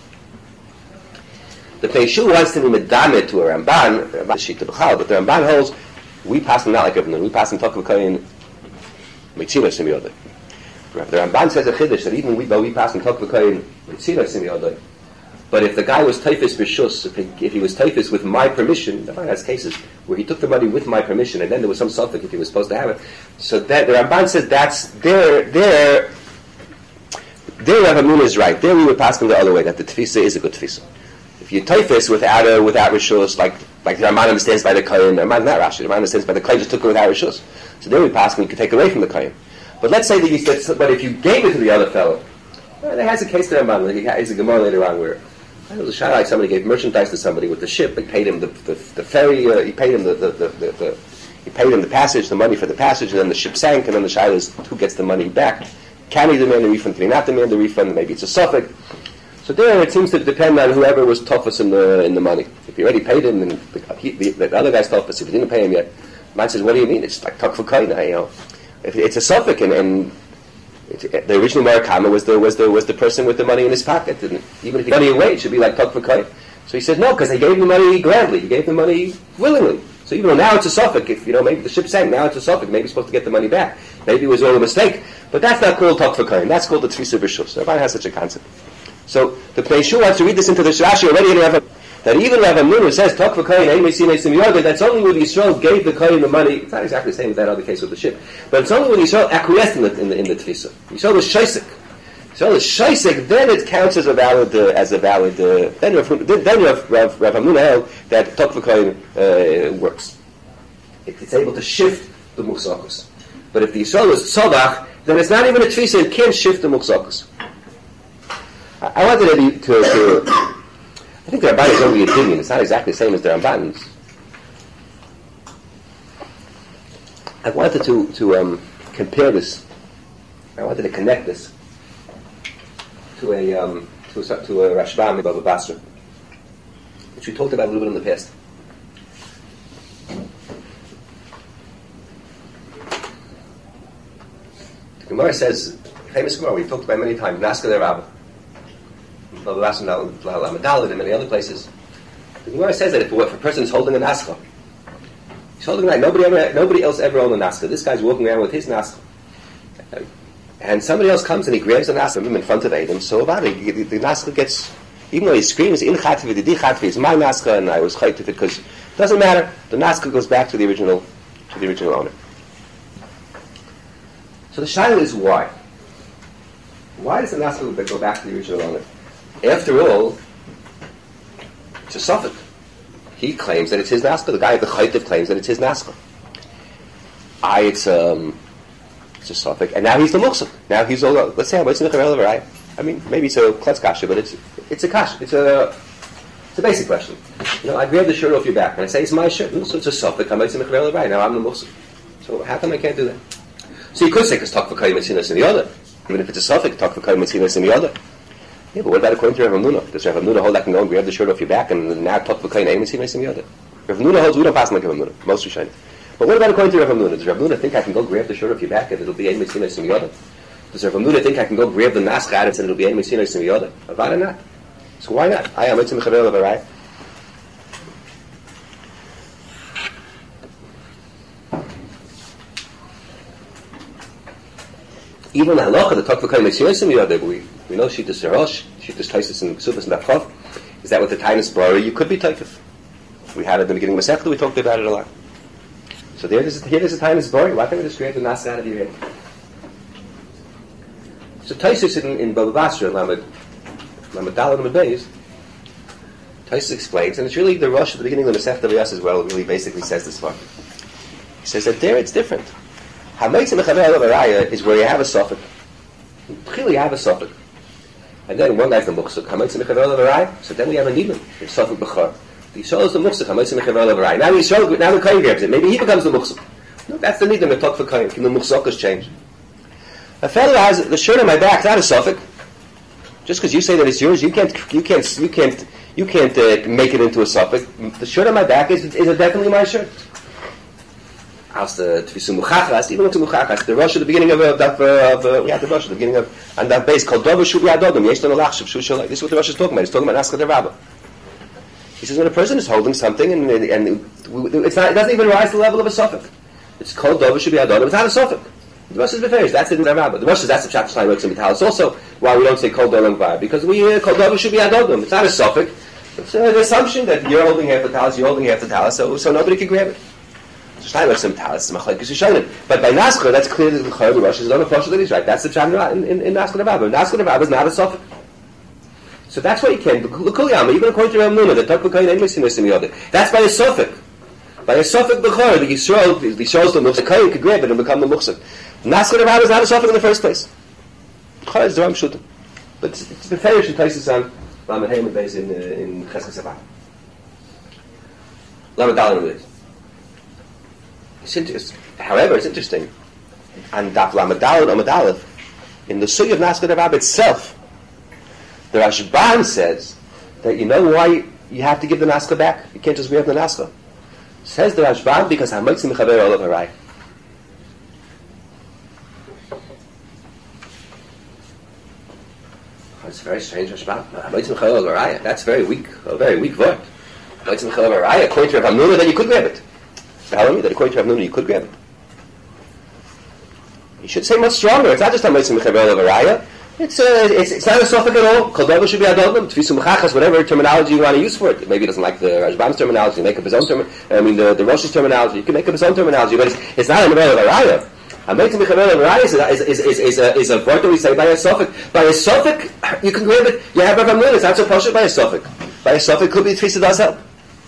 The Peishu wants to be medameh to a Ramban, but the Ramban holds we pass him not like Rav Hamnuna. We pass him Tok V'Koyin Mitzila Simiyodai. The Ramban says a chiddush that even we, but we pass him Tok V'Koyin Mitzila Simiyodai. But if the guy was typhus b'shus, if he, if he was typhus with my permission, the Ramban has cases where he took the money with my permission, and then there was some suffix if he was supposed to have it. So that the Ramban says that's there, there, there. Rav Hamnuna is right. There we would pass him the other way, that the tefisa is a good tefisa. If you typhus without a without rishus, like like the Ramban understands by the kohen, the Ramban not Rashi, the Ramban understands by the kohen just took it without rishus. So there we pass him, you could take away from the kohen. But let's say that you said, but if you gave it to the other fellow, well, there has a case to Ramban. He has a Gemara later on where. It was a shot like somebody gave merchandise to somebody with the ship. He paid him the the, the ferry. Uh, he paid him the the, the, the the he paid him the passage, the money for the passage, and then the ship sank. And then the shayla is who gets the money back? Can he demand the refund? Can he not demand the refund? Maybe it's a suffix. So there, it seems to depend on whoever was toughest in the in the money. If you already paid him, and the, he, the, the other guy's toughest. If you didn't pay him yet, man says, "What do you mean? It's like tok for kaina, you know? If it's a suffix, and, and It's, the original Marakama was the was the was the person with the money in his pocket, and even if he got money away, it should be like tok v'koyin. So he said, no, because they gave the money gladly. He gave the money willingly. So even though now it's a suffix, if, you know, maybe the ship sank, now it's a suffix, maybe you're supposed to get the money back. Maybe it was all a mistake. But that's not called Tok V'Koyin. That's called the Tfisa B'Shus. So everybody has such a concept. So the Pnei Shur wants to read this into the Rashi already in Rav, that even Rav Amnuna says, Tok V'Koyin, Ein Mesim Mesim Yoda, that's only when Yisrael gave the Koyin the money. It's not exactly the same as that other case with the ship. But it's only when Yisrael acquiesced in the, in the, in the Tfisa. Yisrael was Shaisik. So the shaisik, then it counts as a valid, uh, as a valid. Uh, then you have, then you have Rav, Rav Hamnuna held that Tok V'Koyin uh, works. It, it's able to shift the muchzakus. But if the Yisrael is tzavach, then it's not even a tfisa. It can't shift the muchzakus. I, I wanted to, to, to. I think the Ramban is only opinion. It's not exactly the same as the Ramban's. I wanted to to um, compare this. I wanted to connect this to a um, to a, to a Rashbam Bava Basra, which we talked about a little bit in the past. The Gemara says, famous Gemara, we've talked about many times, Naska de Rabba, Bava Basra, Lamadalid, and many other places. The Gemara says that if a, if a person is holding a Naska, he's holding a Naska, nobody, ever, nobody else ever owned a Naska. This guy's walking around with his Naska. And somebody else comes and he grabs the Naska in front of Adam, so about it, the, the Naska gets, even though he screams, in Chatvi, the Di Chatvi, it's my Naska, and I was chayt with it, because it doesn't matter, the Naska goes back to the original, to the original owner. So the shaila is why? Why does the Naska go back to the original owner? After all, it's a suffix. He claims that it's his Naska, the guy at the chayt claims that it's his Naska. I, it's, um, It's a suffix, and now he's the muksuk. Now he's all. Let's say it's a right? I mean, maybe it's a klutz kasha, but it's it's a kasha. It's a it's a basic question. You know, I grab the shirt off your back and I say it's my shirt. So it's a suffix. I'm a right. Now I'm the muksuk. So how come I can't do that? So you could say because talk for kayim mitzinas in the other. Even if it's a suffix, talk for kayim mitzinas in the other. Yeah, but what about according to Rav Hamnuna? Does Rav Hamnuna hold that can go and grab the shirt off your back and now talk for kayim mitzinas in the other? Rav Hamnuna holds we don't pass like Rav Hamnuna. Most Rishonim. But what about according to Rav Hamnuna? Does Rav Hamnuna think I can go grab the shirt off your back and it'll be ein mitzinas simiyada? Does Rav Hamnuna think I can go grab the naska out and it'll be ein mitzinas simiyada? Avada not. So why not? I am mitzvah mechaber levarai. Even the halacha, the talk for kain mitzinas simiyada, we we know shittas serosh, shittas taisus and sufas and dafchav. Is that with the tainus brara you could be taifif? We had at the beginning of Masechta, we talked about it a lot. So there is, here is a time is boring. Why can't we just create the nasa out of your head? So Taisus in, in Bava Basra, Lamed, Lamed Daled Lamed Beis, Taisus explains, and it's really the rush at the beginning of the Masechta V'yas as well, really basically says this far. He says that there it's different. Ha'meitzim Mechaber Levaraya is where you have a suffix. Clearly you have a suffix. And then one guy's the Muksuk. Ha'meitzim Mechaber Levaraya, so then we have a Nilim, the suffix B'char. The Yisrael is the Muksuk. Ha'meitzim Mechaber Levaraya. Now the Yisrael, now the Kohen grabs it. Maybe he becomes the Muksuk. No, that's the Nilim, the talk for Kohen. The Muksuk has changed. A fellow has the shirt on my back, not a suffix. Just because you say that it's yours, you can't, you can't, you can't, you can't uh, make it into a suffix. The shirt on my back is is definitely my shirt. As the Tfisu Muchachas, even to Muchachas, the rush at the beginning of uh, that, uh, of uh, yeah, the rush at the beginning of and that base called Dover Shubi Adodom. Yesh Don Alachshav Shu Shalai. This is what the rush is talking about. He's talking about Naska de Rabba. He says when a person is holding something and and it's not, it doesn't even rise to the level of a suffix. It's called Dover Shubi Adodom. It's not a suffix. The Rosh is Beferish, that's it in the Rabbah. The Rosh is, that's the Pshat Shlai works in It's also why we don't say Kol Dolam Var, because we, uh, Kol Dolam should be Adodom. It's not a suffix. It's uh, an assumption that you're holding half the talis, you're holding half the talis, so, so nobody can grab it. So Shlai works in talis, it's Machlekes Yishonim. But by Naskar, that's clear that the the Rosh is not a Pshat that he's right. That's the Pshat in, in, in Naskar Rabbah. Naskar Rabbah is not a suffix. So that's why you can, L'Kulyama, even according to Ram Nuna, the Takvakayin Ein Mesim Mesim Yodah. That's by a suffix. By a suffix B'chor, the Yisrael, the Yisrael, the Muchzik, Kayin could grab it and become the Muchzik. Naskar Rabbah is not a suffix in the first place. Chor is the Ram Shutim. But it's, it's the Ferish and Taisus on Lamed Heim and Beis in, uh, in Chesed Sabah. Lamed Daled and Beis. It's interesting. However, it's interesting. And Daf Lamed Daled Amud Aleph, in the Sugi of Naskar Rabbah itself, the Rashban says that you know why you have to give the Naskar back? You can't just grab the Naskar. Says the Rashban because Ha'maitzim Mechaber Olav Harai. That's very strange, Rashbam. That's very weak, a very weak word. According to Rav Hamnuna, then you could grab it. Telling me that according to Rav Hamnuna, you could grab it. You should say much stronger. It's not just a Mitzvah Mechaber of a Raya. It's, uh, it's it's not a suffix at all. Kol Davar should be Adodlim. Tfisum Chachas, whatever terminology you want to use for it. Maybe he doesn't like the Rashbam's terminology. Make up his own term. I mean the the Rosh's terminology. You can make up his own terminology, but it's, it's not a Mechaber of a Raya. A Mitzvah Mechaber of a Raya is is is is, is a is a word that we say by a suffix. By a suffix, you can grab it. You have Rav Hamnuna. It's not so partial by a suffix. By a suffix could be Tfisa does help.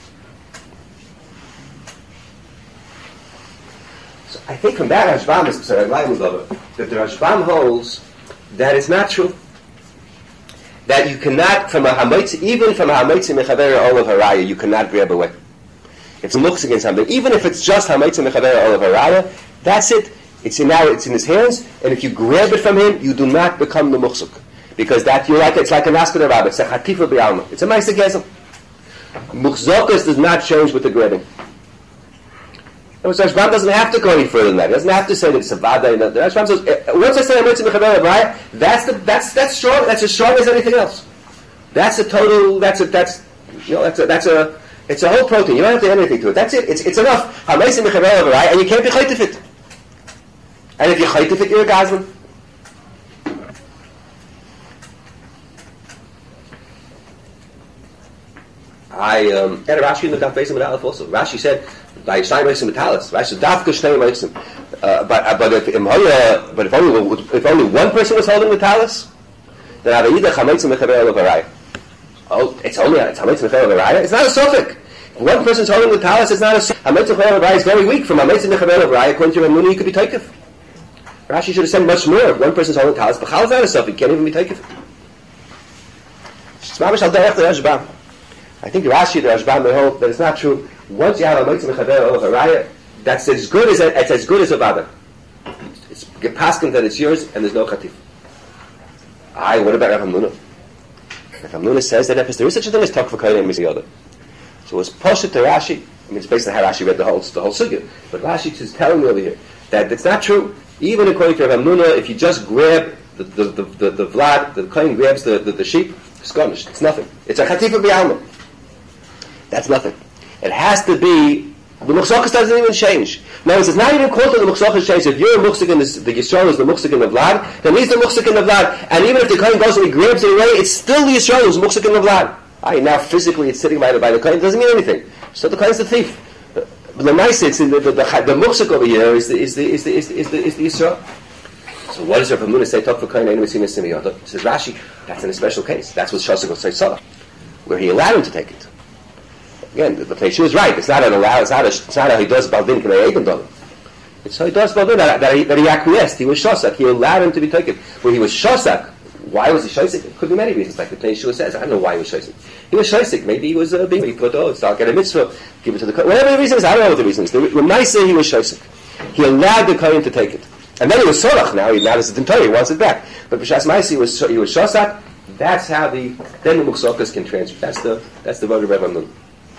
So I think from that Rashbam is sorry, that the Rashbam holds that it's not true. That you cannot, from a hametz, even from a hametz mechaber olav haraya, you cannot grab away. It's looks against something. Even if it's just hametz mechaber olav haraya, that's it. It's in now. It's in his hands, and if you grab it from him, you do not become the muksuk, because that you're like it's like a naskud rabbit. It's a chatifa b'alma. It's a ma'aseh gesem. Muchzokas does not change with the grabbing. The Rashbam doesn't have to go any further than that. He doesn't have to say that it's a vada. The Rashbam says, once I say Amitzim Mechaber Raya, that's the that's that's strong. That's as strong as anything else. That's a total. That's a that's you know that's a that's a it's a whole protein. You don't have to add anything to it. That's it. It's it's enough. Amitzim Mechaber Raya, and you can't be chaytif it. And if you chaytif it, you're a gazlan. I um, had a Rashi in the Daf Beis Amud Aleph also. Rashi said, "By Shnei Meisim Metalis." Rashi said, "Dafka Shnei Meisim." But uh, but if uh, but if only if only one person was holding the talis, then Avayida Chameitzim Mechaber Levaraya. Oh, it's only it's Chameitzim Mechaber Levaraya. It's not a suffix. If one person's holding the talis, it's not a Chameitzim Mechaber Levaraya. Is very weak. From Chameitzim Mechaber Levaraya, according to Rav Hamnuna, you could be takeif. Rashi should have said much more. If one person's holding the talis, but how is that a suffix? You can't even be takeif. Shmamish al derech the Rashbam. I think Rashi, the Rashbam, they hold that it's not true. Once you have a Mitzvah Mechaber Olav Haraya, that's as good as a, it's as good as a Vada. It's paskin that it's yours and there's no Chatif. Aye, what about Rav Hamnuna? Rav Hamnuna says that if there is such a thing as Tok V'Koyin and Mitzvah. So it's Poshet to Rashi. I mean, it's based on how Rashi read the whole the whole sugya. But Rashi is telling me over here that it's not true. Even according to Rav Hamnuna, if you just grab the the the, the, the Vlad, the Kohen grabs the, the, the sheep, it's garnished. It's nothing. It's a Chatif B'Alma. That's nothing. It has to be, the Muchzokas doesn't even change. Now, it's not even called that the Muchzokas change. If you're a Muchzik in the Yisrael is the Muchzik in the Vlad, then he's the Muchzik in the Vlad. And even if the Kohen goes and he grabs it away, it's still the Yisrael who's Muchzik in the Vlad. Aye, now physically it's sitting by the, by the Kohen, it doesn't mean anything. So the Kohen's the thief. But the nice, it's in the, the, the, the Muchzik over here is the, is the, is the, is the, is the, is the Yisrael. So what does Rav Hamnuna say, Tok V'Koyin Einu Mitzvah Simiyot? Says Rashi, that's in a special case. That's what Shosak will say Salah, where he allowed him to take it. Again, the, the Peshu is right. It's not an allow. It's not a. It's not a he does baldin k'nei eidim dom. It's how he does baldin that, that he that he acquiesced. He was shosak. He allowed him to be taken. When he was shosak, why was he shosak? It could be many reasons. Like the Peshu says, I don't know why he was shosak. He was shosak. Maybe he was uh, being. He thought, oh, it's not get a mitzvah. Give it to the Kohen. Whatever the reason is, I don't know what the reason is. The, when I say he was shosak, he allowed the Kohen to take it, and then he was sorach. Now he now this is Torah. He wants it back. But b'shas ma'aseh he was he was shosak. That's how the then the muchzokas can transfer. That's the that's the word of Rav Hamnuna.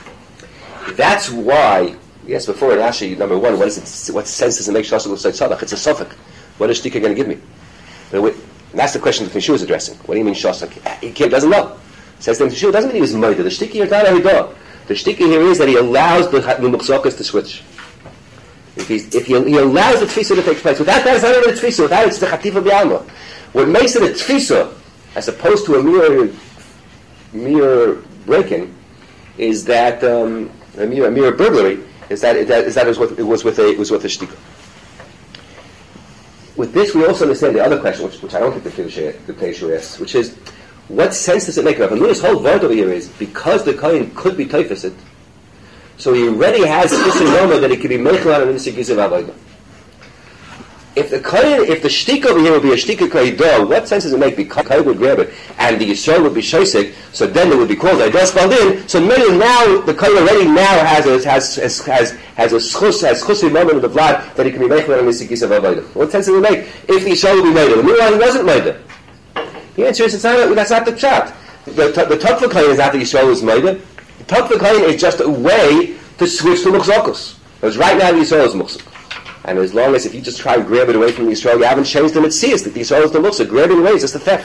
That's why, yes, before it actually, number one, what is it, what sense does it make Shosuk look like Tzadach? It's a suffix. What is Shtika going to give me? But wait, that's the question that Yeshua is addressing. What do you mean Shosuk? He doesn't know. It says then Yeshua doesn't mean he was murdered. The Shtika here is not a hidah. The Shtika here is that he allows the, the Muchzokas to switch. If, he's, if he, he allows the Tfisa to take place. Without that, it's not even a Tfisa. Without it, it's the Chatifa B'Alma. What makes it a Tfisa, as opposed to a mere, mere breaking, is that... Um, A mere, a mere burglary is that, that, is that it, was with, it was with a it was with a shtika. With this, we also understand the other question, which, which I don't think the Peshu asks, which is, what sense does it make? Rav Hanuna's whole word over here is because the kohen could be teifasid, so he already has this noma that he could be meichel on an insigizav avodah. If the kohen, if the shtika over here would be a shtika kohidah, what sense does it make? Because kohen would grab it, and the yisrael would be shoisik, so then it would be called a dos baldin. So meaning now the kohen already now has a, has has has has a schus has chusi moment of the vlad that he can be meichel on an insigizav avodah. What sense does it make if the yisrael would be made? Meanwhile, he wasn't made. The answer is it's not. That's not the pshat. The the Tokva kohen is not the yisrael was made. The Tokva kohen is just a way to switch to muchzokos. Because right now the yisrael is muchzok. And as long as if you just try and grab it away from the Yisrael, you haven't changed the Metzias, that the Yisrael is the Musa. Grabbing away is just a theft.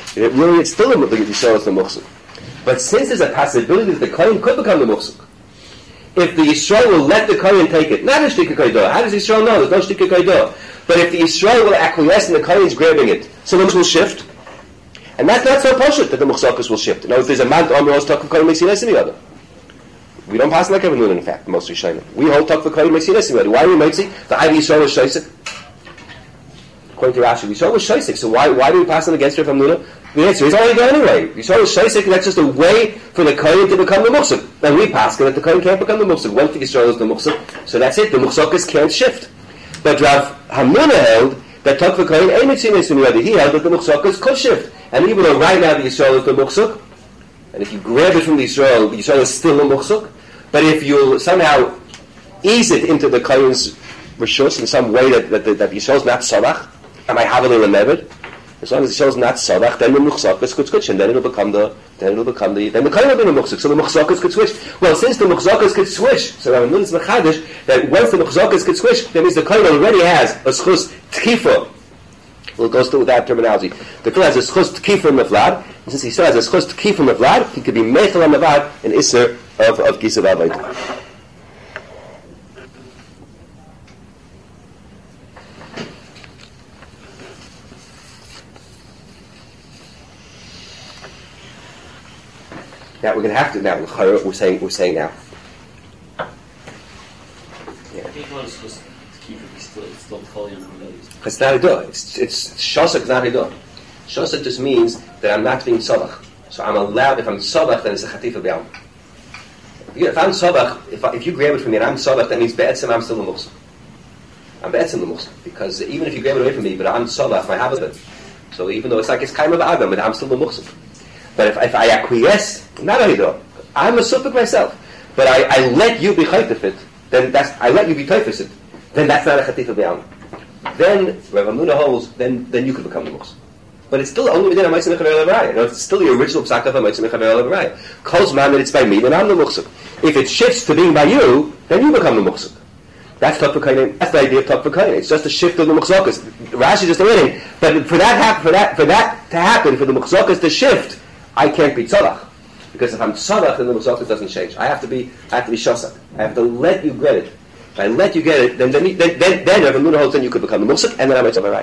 It really, it's still a, the Yisrael is the Muksuk. But since there's a possibility that the Kohen could become the Muksuk, if the Yisrael will let the Kohen take it, not a Shtika Kaidah, how does Yisrael know? There's no Shtika Kaidah. But if the Yisrael will acquiesce and the Kohen's grabbing it, so the Muksuk will shift. And that's not so poshut that the Muksakos will shift. Now, if there's a man on the talk of Kohen makes less than the other. We don't pass like Evan in fact, most Rishonim. We hold talk of Kohen makes less than the other. Why do we make it? The Ivy Yisrael was Shaisik. According to Rashi, Yisrael was Shaisik. So why why do we pass it against Rav Hamnuna? The answer is already there anyway. Yisrael was Shaisik, and that's just a way for the Kohen to become the Muksuk. And we pass that the Kohen can't become the Muksuk. Once the Yisrael is the Muksuk, so that's it. The Muksakas can't shift. But Rav Hamnuna held that talk of Kohen ain't mixing this from the other. He held that the Muksakas could shift. And even though right now the Yisrael is the Muksuk, and if you grab it from the Yisrael, the Yisrael is still the Muksuk, but if you somehow ease it into the Kohen's Rishus in some way that, that, that, that the Yisrael is not Sabach, and I have a little Nevid, as long as the Yisrael is not Sabach, then the Muksakas could switch, and then it'll become the, then it'll become the, then the Kohen will be the Muksuk, so the Muksakas could switch. Well, since the Muksakas could switch, so I'm going to Mechadish, that once the Muksakas could switch, that means the Kohen already has a Schus Tkifa. Well, it goes through with that terminology. The Kohen has a schus tkifa mevlad, and since he still has a schus tkifa mevlad, he could be mechel mevlad and iser of of gisav avayt. Now we're going to have to now. We're saying we're saying now. Yeah. I think it's just keep it still still fully on the It's not a do. It's it's shosak, not a do. Shosak just means that I'm not being tzavach. So I'm allowed. If I'm tzavach, then it's a chatifa b'alma. If I'm tzavach, if I, if you grab it from me and I'm tzavach, that means be'etzim I'm still a muksuk. I'm be'etzim the muksuk because even if you grab it away from me, but I'm tzavach, my habit. So even though it's like it's kaim of adam, but I'm still a muksuk. But if, if I acquiesce, not a do. I'm a supik myself, but I, I let you be chaytif it. Then that's I let you be chaytif it. Then that's not a chatifa b'alma. Then Rav Hamnuna holds, then then you could become the Muksuk. But it's still only within a Meitzah Mechaber Levaraya. You know, it's still the original psak of a Meitzah Mechaber Levaraya. Calls man that it's by me, then I'm the Muksuk. If it shifts to being by you, then you become the Muksuk. That's Tok V'Kayin. That's the idea of Tok V'Kayin. It's just a shift of the Muksakas. Rashi just admitting, but for that hap- for that for that to happen, for the Muksakas to shift, I can't be tzadach. Because if I'm tzadach, then the Muksakas doesn't change. I have to be I have to be shosak. I have to let you get it. If I let you get it, then then then then, then Rav Hamnuna holds, then you could become the Muksuk, and then I might say, right.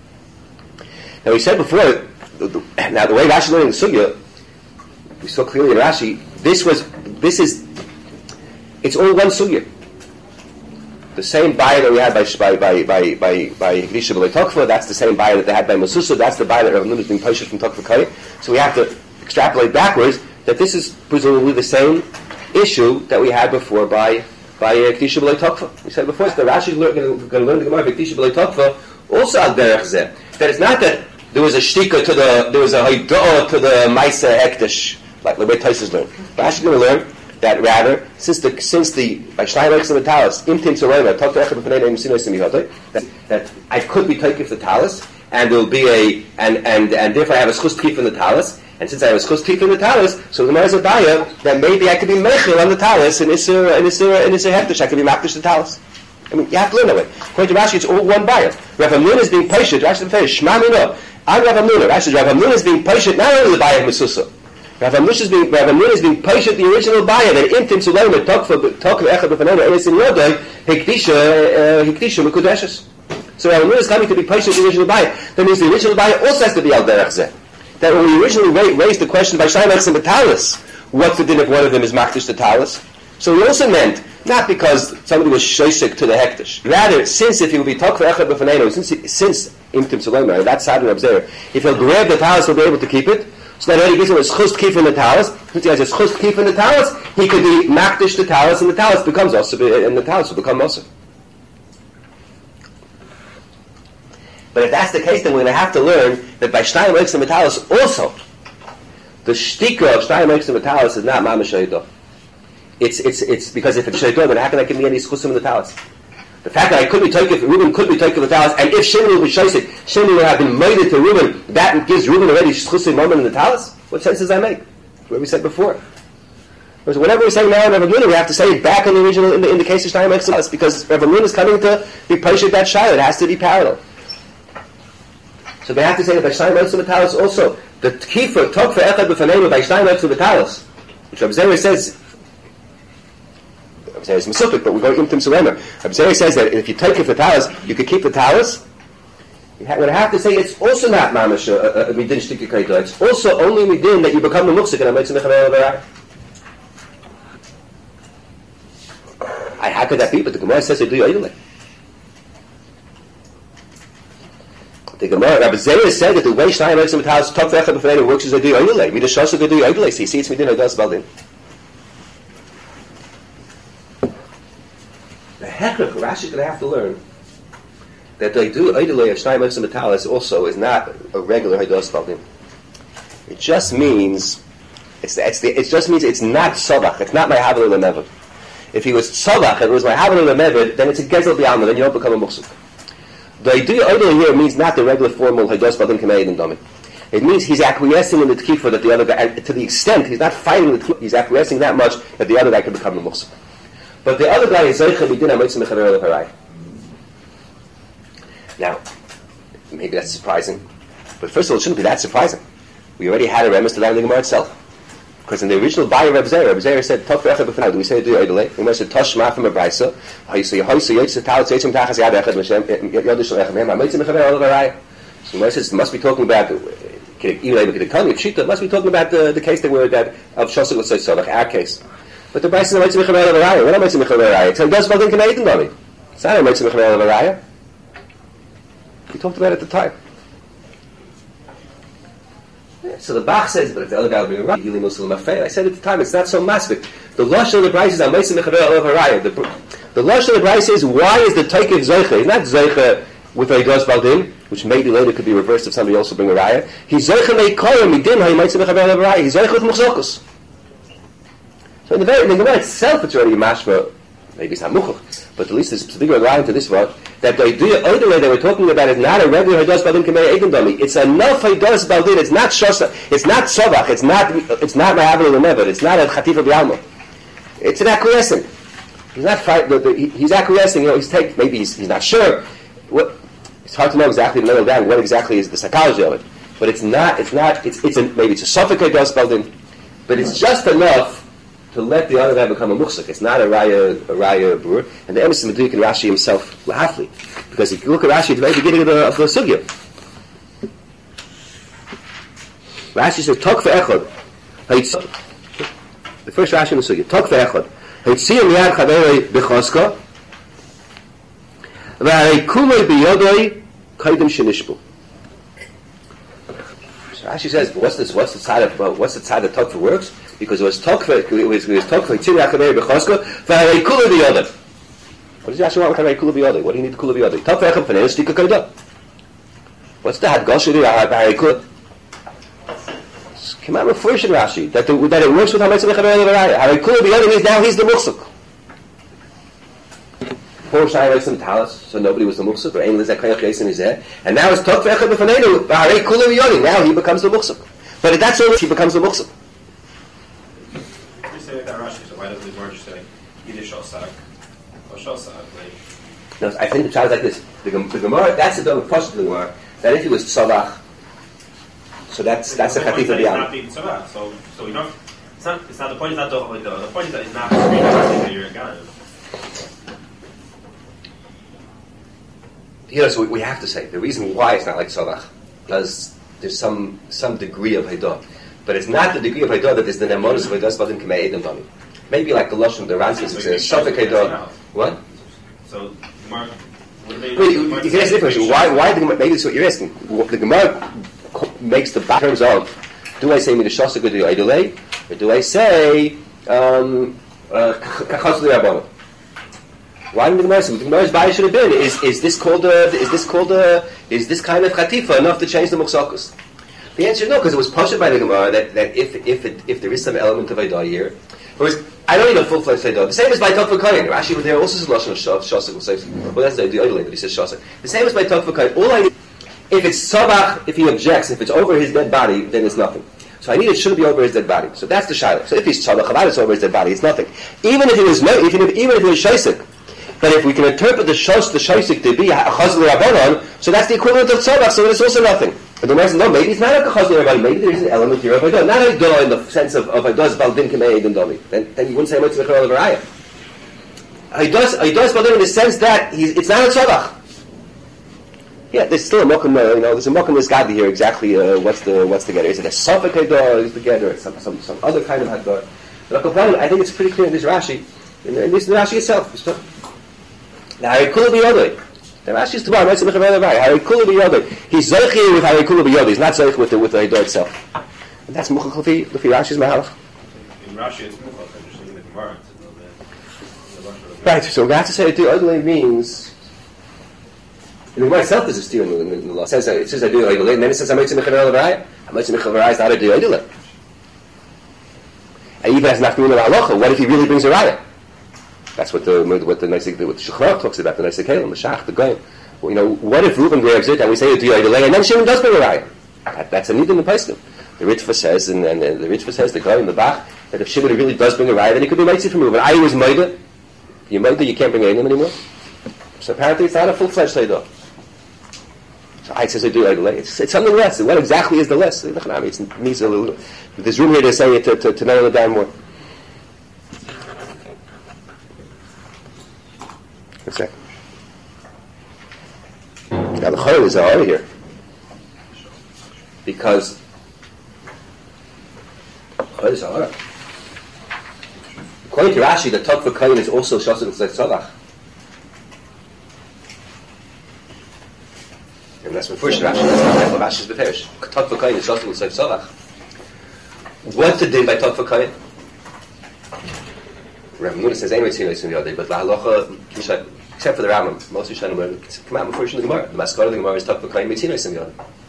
Now we said before, the, the, now the way Rashi learning the sugya, we saw clearly in Rashi, this was, this is, it's all one sugya. The same buyer that we had by by by by by by Grisha B'lei Tokfa, that's the same buyer that they had by Masusa, that's the buyer that Rav Hamnuna is being posted from Tokfa Kai. So we have to extrapolate backwards that this is presumably the same issue that we had before by by Grisha B'lei Tokfa. We said before, so the Rashi is going to learn the Gemara by Grisha B'lei Tokfa also al derech zeh. That it's not that there was a shtika to the, there was a haidah to the Maisa Hektish, like the way Taisus learned. Rashi is going to learn that rather, since the since the by Shnai Leks of the Talis, Imtim Tzorayim, talk to Echad B'Panei Neim Sinoi Simihodoi, that that I could be taking the Talis, and there will be a and and and therefore I have a schus tkif in the Talis, and since I have a schus tkif in the Talis, so the Gemara is a baya that maybe I could be mechil on the Talis in Isser in Isser in Isser Hektish, I could be makdish the Talis. I mean, you have to learn that way. According to Rashi, it's all one buyer. Rav Hamnuna is being patient. Rashi says, Shema Mino. I'm Rav Hamnuna. Rashi says, Rav Hamnuna is being patient, not only the buyer of Mesusa. Rav Hamnuna is being, Rav Hamnuna is being patient, the original buyer, that Intim Sulayim, Tokfa, Tokfa, Echad, B'Fanena, Enes in Yodai, Hikdisha, Hikdisha, Mekudeshes. So Rav Hamnuna is coming to be patient, the original buyer. That means the original buyer also has to be Al Derech Zeh. That when we originally raised the question by Shaimex and Batalis, what's the din if one of them is Makdish to Talis? So he also meant, not because somebody was shoisik to the hektish. Rather, since if he will be talk for echad b'fanenu, since since imtim tzolema, that side of the if he'll grab the talis, he'll be able to keep it. So that already gives him a schus kif in the talis. Since he has a schus kif in the talis, he could be makdish the talis, and the talis becomes also, and the talis will become also. But if that's the case, then we're going to have to learn that by shnayim reiks and metalis also, the shtika of shnayim reiks and metalis is not mamash hayidah. It's it's it's because if it's shaitan, then how can I give me any schusim in the talis? The fact that I could be taken, Reuben could be taken the talis, and if Shimon will be shaisik, Shimon will have been made to Reuben, that gives Reuben already schusim moment in the talis. What sense does that make? What we said before. So whatever we're saying now in Rav Hamnuna, we have to say it back in the original in the, in the case of Shnayim Exodus, because Rav Hamnuna is coming to be patient that shayla. It has to be parallel. So they have to say that by Shnayim Otzim B'Talis also. The Kifa, Tok Ve'echad B'Faneinu by Shnayim Otzim B'Talis, which Rabbi Zera says, Rabbi Zera is Mesupik, but we're going Imtim Sulemer. Rabbi Zera says that if you take it for Talis, you could keep the Talis. You ha- would have to say it's also not Mamash, a Midin Shtikki Kaita. It's also only Midin that you become the Muksik and Amotzim B'Chaver L'Varai. How could that be? But the Gemara says they do Yodelei. The Gemara, Rabbi Zera said that the way Shnayim Otzim B'Talis Tok Ve'echad B'Faneinu works is they do Yodelei. Midah Shasa they do Yodelei. So you see, it's Midin Odas Baldin. The Hechrak, Rashi is going to have to learn that they do Yodelei of Shnayim Otzim B'Talis also is not a regular Odas Baldin. It just means, it's, it's the, it just means it's not Sobach. It's not my Havil L'Nevad. If he was tzavach and it was my havana lemevid, then it's a gezel b'alma, then you don't become a muksuk. The idea here means not the regular formal haydos badin kameid and domin. It means he's acquiescing in the tkifa that the other guy, and to the extent he's not fighting the tkifa, he's acquiescing that much that the other guy can become a muksuk. But the other guy is zeicha midin ha'motzim mechaver le'parai. Now, maybe that's surprising, but first of all, it shouldn't be that surprising. We already had a remes to that in the Gemara itself. Because in the original Bayer Reb Zera, Reb Zera said, "Tok ve'echad b'fnei." Do we say do Yodelei? We must say Toshma from a Brayso. Ha'yisay ha'yisay yitzay talut yitzay tachas yad echad m'shem yodish l'echem hem ha'motzim mechaver l'varaya. So Gemara says it must be talking about even though the Kami Pshita must be talking about the, the case that we're that of Shosek l'tzay Sodach, our case. But the Brayso says ha'motzim mechaver l'varaya. What ha'motzim mechaver l'varaya? It's ha'dos v'aldin k'neidim dami. It's not ha'motzim mechaver l'varaya. We talked about it at the time. So the Bach says, but if the other guy will be right, Yili Musul Mafei. I said at the time, it's not so maspik. The Lashon of the Bryce is Amaysim Mechaver of Haraya. The the Lashon of the Bryce is, why is the Taikev Zeicha? He's not Zeicha with Eidos Baldim, which maybe later could be reversed if somebody else will bring a Raya. He's Zeicha Meikoyim, Midim, Ha'imaysim Mechaver of Haraya. He's Zeicha with Muchzokus. So in the very, in the Gemara itself, it's already mashma, maybe it's not Muchach, but at least there's a bigger line to this one, that the idea Odelei that we're talking about is not a regular Haydos Baldin Kamei Eidim Dami. It's enough Haydos Baldin. It's not Shosa. It's not Sovach. It's not. It's not Ma'avel L'Nevad. It's not a Chatifa B'Alma. It's an acquiescing. He's not fight. The, the, he, he's acquiescing. You know, he's take. Maybe he's, he's not sure. What? It's hard to know exactly to nail down what exactly is the psychology of it. But it's not. It's not. It's it's a, maybe it's a Sofik Haydos Baldin, but it's just enough to let the other guy become a muksuk. It's not a raya, a raya brewer. And the emes Meduik and Rashi himself lahafli, because if you look at Rashi at the very beginning of the, of the sugya, Rashi says tok ve'echad. The first Rashi in the sugya, tok ve'echad. Heitziyah miyad chaverei b'choska, v'harei kumei b'yodoi kaidem shenishbu. Rashi says, what's this? What's the side of uh, what's the side that tok for works? Because it was tok for it was, it was tok for tziri achavei b'choska v'harei kula b'yodoi. What does Rashi want with harei kula b'yodoi? What do you need kula b'yodoi? Tok ve'echad v'nei stika kaidah. What's the hadgosh of the harei kula? Come out with first in Rashi that the, that it works with hametzim echavei levaraya. Harei kula b'yodoi means now he's the muksuk. Poor Shai writes some talis, so nobody was the muksuk, or ein lizak kayach yasin is there, and now it's tok ve'echad b'faneinu harei kula b'yodoi. Now he becomes the muksuk. But that's all he becomes the muksuk. That Rashi, so why doesn't the Gemara just say either Shosak or Shosak? Like, no, I think the child is like this. The, the Gemara, that's the question of the Gemara. That if he was tzavach, so that's that's a chatifa b'yam. Not being tzavach, so so you know, it's not. It's not the point. Is not the the, the point is that it's not that you're a guy. You know, so we, we have to say the reason why it's not like tzavach because there's some some degree of haidah. But it's not the degree of Haidah that is the Nemonis of Haidah Spadim K'mei Edom Dami. Maybe like the Lashon, the Ranzis, it says, Shafik Haidah. What? So, Mark, what Wait, you, you can ask the question. Why, why the Gemara, maybe that's what you're asking. The Gemara makes the back terms of, do I say Midashosik or do I delay? Or do I say, um, Kachos L'Yabonah? Why did the Gemara say? What the Gemara's Baya should have been, is, is this called a, is this called a, is this kind of Chatifa enough to change the Muksakus? The answer is no, because it was posted by the Gemara that, that if if it, if there is some element of Eidah here, whereas I don't need a full-fledged Eidah. The same as by Tok V'Kayin. Rashi there also says Lashon Shosek. Well, that's the Eidah, but he says Shosek. The same as by Tok V'Kayin. All I need, if it's Sabach, if he objects, if it's over his dead body, then it's nothing. So I need it shouldn't be over his dead body. So that's the Shiloh. So if he's Sabach, about it's over his dead body, it's nothing. Even if it was no, even if even if it was Shosek, But if we can interpret the shos, the shosik to be a chazal rabbanon, so that's the equivalent of tzavach, so it's also nothing. But the Gemara says, no, maybe it's not like a chazal rabbanon, maybe there's an element here of Haidah. Not Haidah in the sense of, of Haidah baldin k'mei and domi. Then, then you wouldn't say mitzvah chol v'raya. Haidah is baldin in the sense that he's, it's not a tzavach. Yeah, there's still a mokum, uh, you know, there's a mokum this gaddi here, exactly uh, what's the what's the getter. Is it a safek Haidah, is the getter, it's some, some, some other kind of Haidah. But I think it's pretty clear in this Rashi, in, in this Rashi itself. Now, Harikula b'yodoi. The Rashi is tomorrow. Mitzvah mechaber levar. Harikula b'yodoi. He's zoichi with Harikula b'yodoi. He's not zoich with the with the Haidah itself. And that's muchach l'fi l'fi Rashi's mahalach. In Rashi, it's muchach. I'm just looking at the Gemara. Right. So we have to say that the Haidah means. The Gemara itself is a steer in the, in the law. It says it says I do Haidah, and then it says Mitzvah mechaber levar. Mitzvah mechaber is not a do Haidah. And even as nafkamina halacha, what if he really brings a raya? That's what the what the nice what the Shulchan talks about, the nice kelim, the shach, the goyim. Well, you know, what if Reuben grabs it and we say it to Yodel, and then Shimon does bring a raya? That, that's a need in the Pesachim. The Ritva says, and, and, and the Ritva says, the goyim, the Bach, that if Shimon really does bring a raya, then he could be mitzvah from Reuben. I was moida. You moida, you can't bring anything anymore. So apparently, it's not a full-fledged Haidah. So I says I do Yodel. It's it's something less. What exactly is the less? It's needs a little. There's room here to say it to to, to nail it down more. A second. Now the chayil is out here because chayil is out. According to Rashi, the Tok v'Kayin is also shasuk tzavach, and that's what first Rashi. That's not Rashi's beferish. Tok v'Kayin is shasuk tzavach. What's the din by Tok v'Kayin? Rav Nuna says anyway, it's in the other day, but the halacha, except for the Rambam, most of the Shana come out before in the Gemara. The Maskara of the Gemara is Tok v'Kayin mitzvah in the other.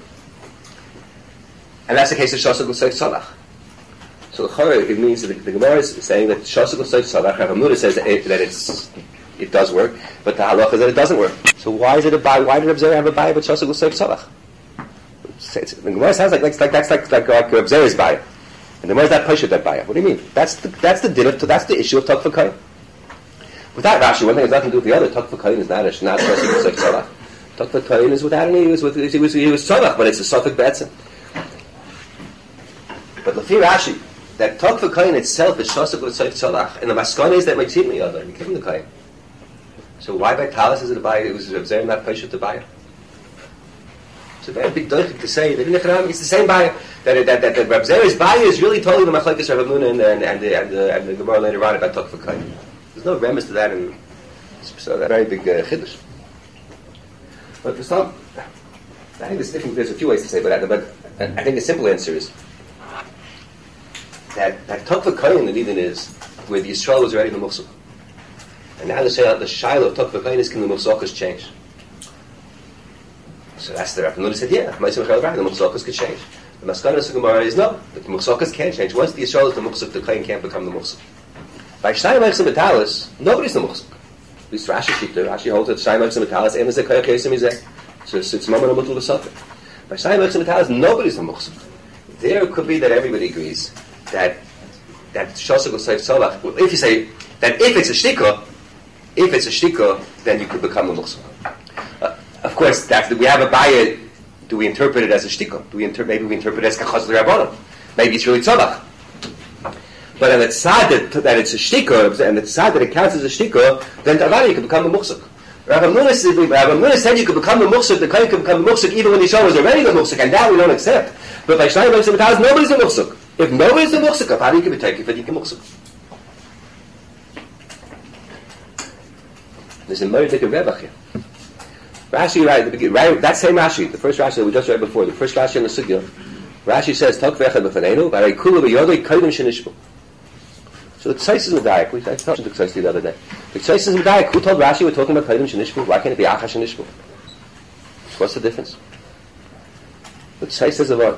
And that's the case of Shasuk l'Seif Tzalach. So the Chara, it means that the, the Gemara is saying that Shasuk l'Seif Tzalach, Rav Nuna says that, it, that it's, it does work, but the halacha is that it doesn't work. So why is it a buy? Why did Reb Zera have a buy but Shasuk l'Seif Tzalach? The Gemara sounds like, like, like that's like, like, like Reb Zera's buy. And then where's that Pesha that baya? What do you mean? That's the that's the din of, that's the issue of Tok v'Kayin. Without Rashi, one thing has nothing to do with the other. Tok v'Kayin is not a not Shasuk l'Seif Tzalach. Tok v'Kayin is without any. He was with he was he was Tzalach, but it's a Safek Be'etzim. But Lefi Rashi, that Tok v'Kayin itself is Shasuk l'Seif Tzalach, and the Maskana is that Mitzvah the other. You give him the Kayin. So why by Talis is it a baya? It was Reb Zera not Pesha to baya. It's a very big doichik to say that it's the same baya. That that that, that Reb Zera's baya is really totally the machlekes Rav Nuna and and and the and the, and the Gemara later on about Tok v'Kayin. There's no remiss to that, and so that very big uh, chiddush. But for some, I think there's different. There's a few ways to say about that, but I think the simple answer is that that Tok v'Kayin the Nidin is where the Yisrael was already in the Muksuk, and now the Shaila the Shaila of Tok v'Kayin is can the Muksakas change? So that's the Rav Nuna said, yeah, the Muksakas could change. The Maskana of the Gemara is no, the Muksakas can't change. Once the Yisrael is the Muksuk, the Kayin can't become the Muksuk. By Shnai Mechsim Metalis, nobody's the Muksuk. At least Rashi Shita, Rashi holds that Shnai Mechsim Metalis, and there's a Kaya Kesim Izeh. So it's Mamon Amutul V'Safek. By Shnai Mechsim Metalis, nobody's the Muksuk. There it could be that everybody agrees that that Shasuk L'Seif Tzalach, well, if you say that if it's a Shtika, if it's a Shtika, then you could become the Muksuk. Uh, of course, that's the, we have a Baya. Do we interpret it as a shtika? Do we inter- maybe we interpret it as kachaz l'rabbanon? Maybe it's really tzavach. But on the tzad that, that it's a shtika, and the tzad that it counts as a shtika, then tavali you can become a muksuk. Rav Nuna said, Rav Nuna said you could become the muksuk, the kohen could become the muksuk even when the Yisrael was already the muksuk, and that we don't accept. But by Shnai Mechsim Metalis, nobody's the muksuk. If nobody's the muksuk, tavali you can be taken for the muksuk. There's a murder of Rebbe here. Rashi, right, the, right, that same Rashi, the first Rashi that we just read before, the first Rashi in the Sugya, Rashi says, Tok v'echad b'faneinu, v'arei kula b'yodei kodim shenishbu. So the Tzais is Medayak. We I touched the Tzais the other day. The Tzais is Medayak. Who told Rashi we're talking about kodim shenishbu? Why can't it be acha shenishbu? What's the difference? The Tzais says about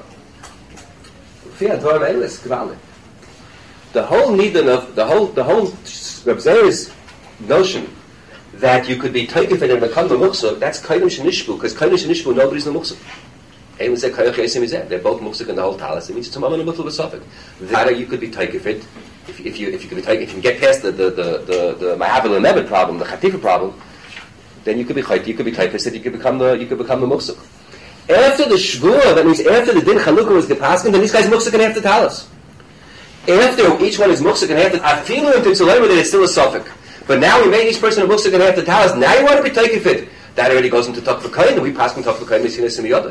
the whole Nidan of, the whole, the whole Reb Zera's notion that you could be taken and become the muksuk, that's kaidim shenishbu, because kaidim shenishbu, nobody's the muksuk. Anyone said kayach yesim is that. They're both muksuk in the whole talis. It means it's a moment of mutal b'safek. That you could be taken if, if you if you can if you can get past the the the the, the Ma'avil and Nebet problem, the Chatifa problem, then you could be Chayt, you could be Taifas, you could become the you could become the Muksuk. After the Shvur, that means after the Din Chalukah was Gepaskin, then these guys Muksuk and half the Talis. After each one is Muksuk and half the I feel into Tzalema that it's still a suffix. But now we made each person a Muksuk and half the Talis, now you want to be taking fit. That already goes into Tok V'Kayin, and we pass from Tok V'Kayin Mesinas Simiyada.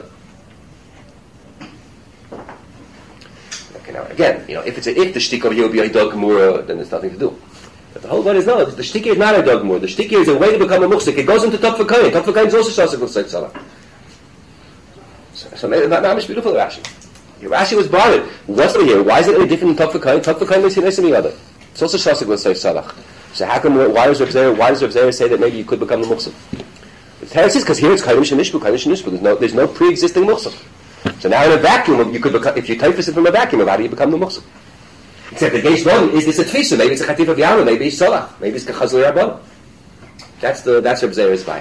Okay, now again, you know, if it's a, if the shtik over here will be a dog gemura, then there's nothing to do. But the whole point is no, the shtik is not a dog gemura. The shtik is a way to become a muksik. It goes into Tok V'Kayin. Tok V'Kayin is also shasik with Seif Salah. So, so not not beautiful Rashi. Rashi was borrowed. What's over here? Why is it any different in Tok V'Kayin? Tok V'Kayin Mesinas Simiyada. It's also shasik with Seif Salah. So how come? Why does Rav Zera? Why does Rav Zera say that maybe you could become the muksik? The Teretz is because here it's Kalim Shenishbu, Kalim Shenishbu. There's no, there's no pre-existing muksuk. So now in a vacuum, you could become, if you typhus it from a vacuum, how do you become the muksuk? Except the Geish Ron, is this a Tfisa? Maybe it's a Chatif of Yama, maybe it's Salah, maybe it's Kachazli Rabban. That's the, that's Reb Zera's by.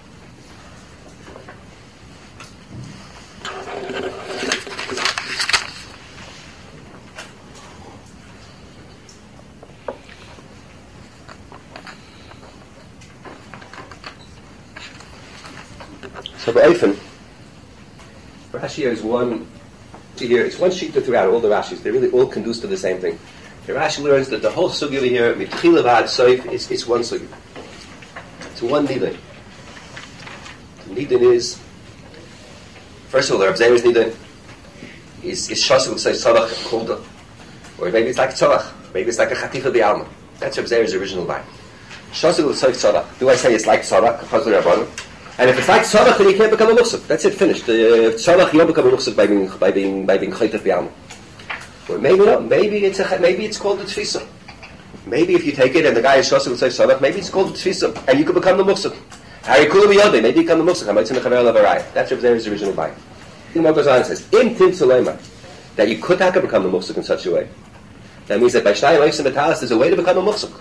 So Ba'ofen, Rashi here is one, see here, it's one sheet throughout all the Rashis. They really all conduce to the same thing. The Rashi learns that the whole sugi over here, Mitchila V'ad Soif, is it's one sugi. It's one nidin. The nidin is, first of all, the Reb Zera's nidin is is Shasuk say Tzarach Kulda, or maybe it's like Tzarach, maybe it's like a Chatifa B'Alma. That's Reb Zera's original line. Shasuk say Tzarach. Do I say it's like Tzarach, Chazal Rabbanim? And if it's like tzarach, then you can't become a muksuk. That's it, finished. Uh, tzarach, you don't become a muksuk by being by being by being chaytef b'alma. Or maybe not. Maybe it's a, maybe it's called the tfisa. Maybe if you take it and the guy is shasuk and says tzarach, maybe it's called the tfisa, and you could become the muksuk. Harikula b'yodei, maybe you become the muksuk. Hamitzin lechaver levarayah. That's Reb Zera's original bayit. The Gemara goes on and says, "Im tim tzalema," that you could not become a muksuk in such a way. That means that by shnai oisim b'talis, there's a way to become a muksuk.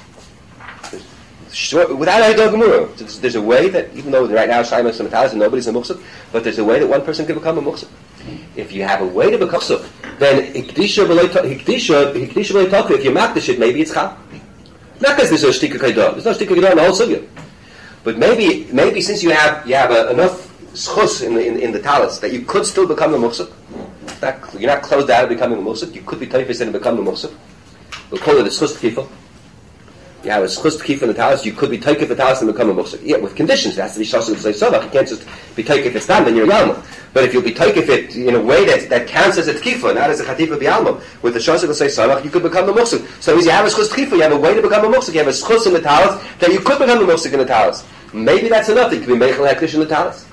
Sure, without a dog gemura, there's, there's a way that even though right now Shai Mechsem Metalis and nobody's a muksuk, but there's a way that one person can become a muksuk. If you have a way to become a muksuk, then hikdisha hikdisha hikdisha talk. If you makdish it, maybe it's chal. Not because there's no shtika kaidah. There's no shtika kaidah in the whole sugya. But maybe maybe since you have you have a, enough schus in the in, in the talis that you could still become a muksuk. You're not closed out of becoming a muksuk. You could be taifis and become a muksuk. We'll call it a schus tkifa. You have a schus to keep in the talis, you could be taikif the talis and become a muksuk. Yeah, with conditions. It has to be shasuk and savach. You can't just be taikif it's done, then you're yalma. But if you'll be taikif it in a way that, that counts as a tkifa, not as a chatifa b'yalma, with the shasuk and savach, you could become the muksuk. So as you have a schus tkifa, you have a way to become a muksuk. You have a schus in the talis that you could become the muksuk in the talis. Maybe that's enough that you could be meichel hakdish in the talis.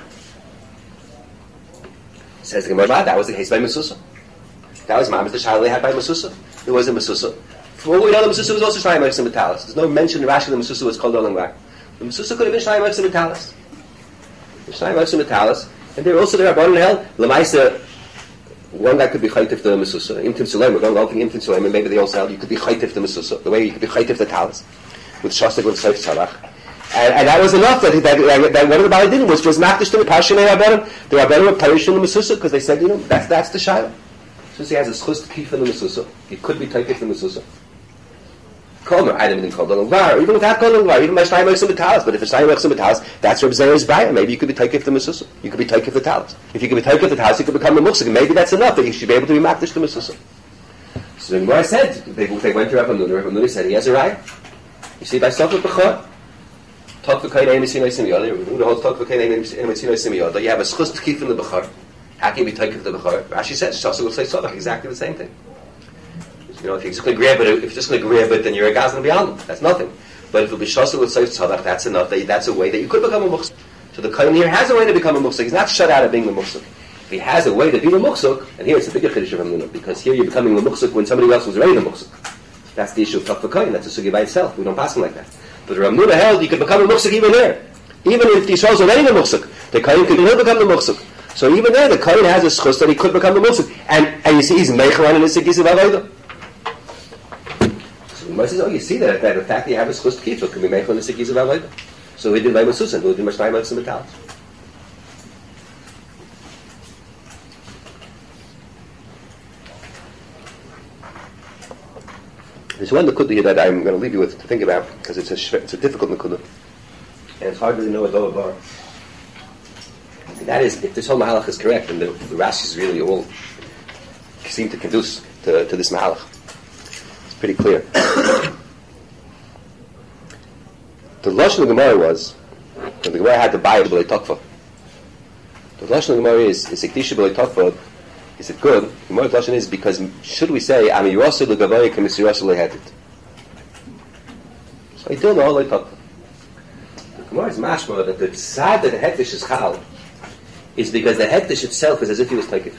Says the Gemara, that was the case by Mesusa. That was Mama's the child they had by Mesusa. It wasn't Mesusa. For all we know, the Mesusa was also Shnai Mechsem Metalis. There's no mention in Rashi that the Mesusa was called Olam Rak. The Mesusa could have been Shnai Mechsem Metalis. Shnai Mechsem Metalis. And they were also there, Rabban Hell, Lamaisa, one guy could be Chaytif the Mesusa. Imtim Sulem, we're going all thing Imtim Sulem, and maybe they also held you could be Chaytif the Mesusa, the way you could be Chaytif the Talis, with Shastik with Seif Tzarach. And, and that was enough that, that, that, that one of the Baladim was just Makdish to the Pashanei Rabbanim. The Rabbanim were perishing the Mesusa because they said, you know, that's, that's the Shaila. Since he has a schus to keep in the Mesusa, he could be Taikif the Mesusa. Kolmer, I didn't even call Olam Var, even without Olam Var, even by Shnai Mechsem Metalis. But if it's Shnai Mechsem Metalis, that's Reb Zera's Baya. Maybe you could be Taikif the Mesusa. You could be Taikif the Talis. If you could be Taikif the Talis, you could become the Muksuk. And maybe that's enough that you should be able to be Makdish the Mesusa. So the Gemara said, they, they went to Rabban Nuna, Rabban Nuna said, he has a right. You see, by Sofat Bechor, Tok V'Kain Ein Mitzino Simiyada, the whole Tok V'Kain Ein Mitzino Simiyada, you have a schus to keep in the Bechor. How can you be Taikif the Bechor? Rashi says, Shasa will say Sodach, exactly the same thing. You know, if you're just going to grab it, if you're just going to grab it, then you're a gazlan b'alma. That's nothing. But if it'll be shasur with seif tzadach, that's enough. That, that's a way that you could become a muksuk. So the kohen here has a way to become a muksuk. He's not shut out of being the muksuk. If he has a way to be the muksuk, and here it's a bigger chiddush of Hamnuna, because here you're becoming the muksuk when somebody else was already the muksuk. That's the issue of tok v'kohen. That's a sugi by itself. We don't pass him like that. But Hamnuna held you could become a muksuk even there, even if the Yisrael is already the muksuk. The kohen could still become the muksuk. So even there, the kohen has a schus that he could become the muksuk, and and you see he's meichel in his sigis of avodah. He says, oh, you see that, that the fact that you have a schus kitzur can be made on the sikis of Avodah. So he did by Mesusa, and he did Mashnai Mechsem Metalis. There's one Nakuda here that I'm going to leave you with to think about, because it's a, shve- it's a difficult Nakuda. And it's hard to really know a Dover bar. And that is, if this whole Mahalach is correct, then the, the Rashi's really all seem to conduce to, to this Mahalach. It's pretty clear. The Lashon of the Gemara was, when the Gemara had to buy it b'lei tokfa. The Lashon of the Gemara is, is Ikdisha b'lei tokfa. Is it good? The Gemara's Lashon is because, should we say, Ami Yosef l'gavayik and Misi Yosef l'hetit. So I don't know b'lei tokfa. The Gemara is mashma that the tzad that the hektish is chal is because the hektish itself is as if he was taken.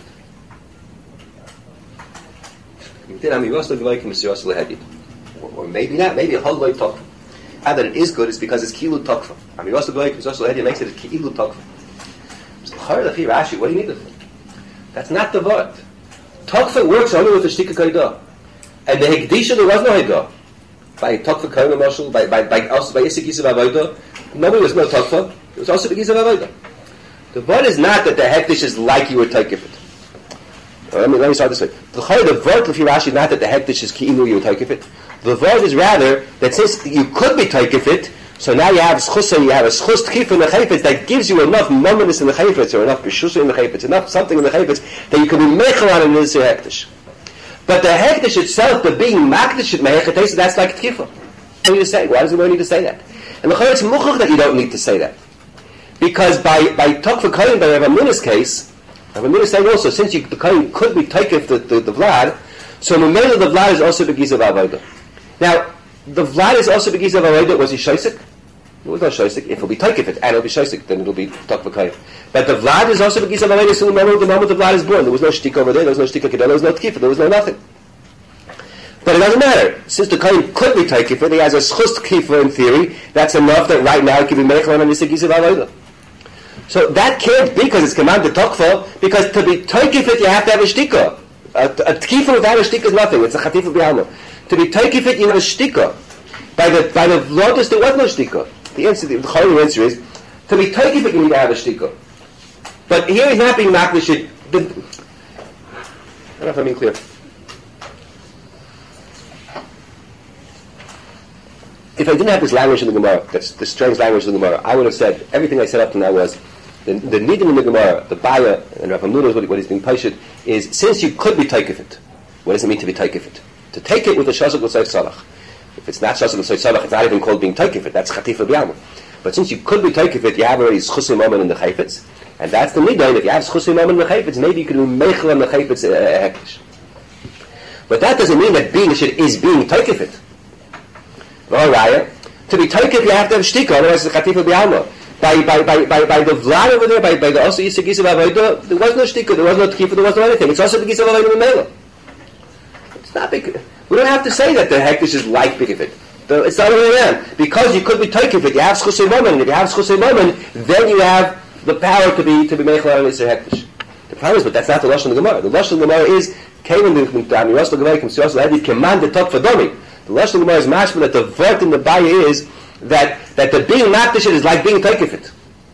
Or maybe not, maybe a whole lot tokfa. And that it is good is because it's kilu tokfa. I mean, also like also head makes it a kilu tokfa. So Rashi, Rashi, what do you need it for? That's not the word. Tokfa works only with the shtika kaidah, and the hekdisha there was no haidah. By tokfa kaina marshal, by by by also by isik yisav avodah, nobody was no tokfa. It was also the yisav avodah. The word is not that the hekdish is like you were taking it. Let me let me start this way. The the word of Rashi not that the hekdish is kiinu you were taking it. The word is rather that since you could be taikifit, so now you have schusa, you have a schus tchif in the chayfetz that gives you enough momentus in the chayfetz, or enough b'shusa in the chayfetz, enough something in the chayfetz that you can be mechel on in this hektish. But the hektish itself, the being makdish at mehechet, that's like tchifa. What do you say? Why does the word need to say that? And the chayfetz it's muchach that you don't need to say that, because by by tokfa kohen by Rav Amuna's case, Rav Amuna is saying also since you, the kohen could be taikif the, the the vlad, so the middle of the vlad is also begiz of avodah. Now, the Vlad is also begiz of avodah. Was he shaisik? It was not shaisik. If it'll be taikifit and it'll be shaisik, then it'll be takvakayim. But the Vlad is also begiz of avodah. So remember, the moment the Vlad is born, there was no shtik over there. There was no shtik kedel. There was no tkifa. There was no nothing. But it doesn't matter. Since the kohen could be taikifit, he has a schus tkifa in theory. That's enough that right now it can be meichel on this begiz of avodah. So that can't be because it's commanded takva. Because to be taikifit, you have to have a shtika. A, a tkifa without a shtika is nothing. It's a chatifa b'alma. To be taikifit, you have a shtika. By the by the lotus, there was no shtika. The answer, the whole answer is, to be taikifit, you need to have a shtika. But here he's not being makdish. I don't know if I'm being clear. If I didn't have this language in the Gemara, that's the strange language in the Gemara, I would have said everything I said up to now was the the nidim in the Gemara, the Baya, and Rav Hamnuna, what, what he's being paished is since you could be taikifit, what does it mean to be taikifit? To take it with a shasuk l'soif salach. If it's not shasuk l'soif salach, it's not even called being taikifit. That's chatifa b'yama. But since you could be taikifit, you have already schusim moment in the chayfetz, and that's the midayin. If you have schusim moment in the chayfetz, maybe you can do meichel on the chayfetz hektish. But that doesn't mean that being shit is being taikifit. All right. To be taikif, you have to have shtika, otherwise it's chatifa b'yama. By by by by by the vlad over there, by by the also yisik yisav avodah, there was no shtika, there was no tkifa, there was no anything. It's also the yisav avodah memela. It's not big. We don't have to say that the hektish is like bigifit. It's the other way around. Because you could be taikifit, you have schusay moment, and if you have schusay moment, then you have the power to be to be meichel on Yisrael hektish. The problem is, but that's not the lashon of the Gemara. The lashon of the Gemara is came in the Amiras L'Gavay Kimsiyos L'Hedi command the top for dummy. The lashon of the Gemara is mashma that the vort in the Baya is that that the being makdish is like being taikifit.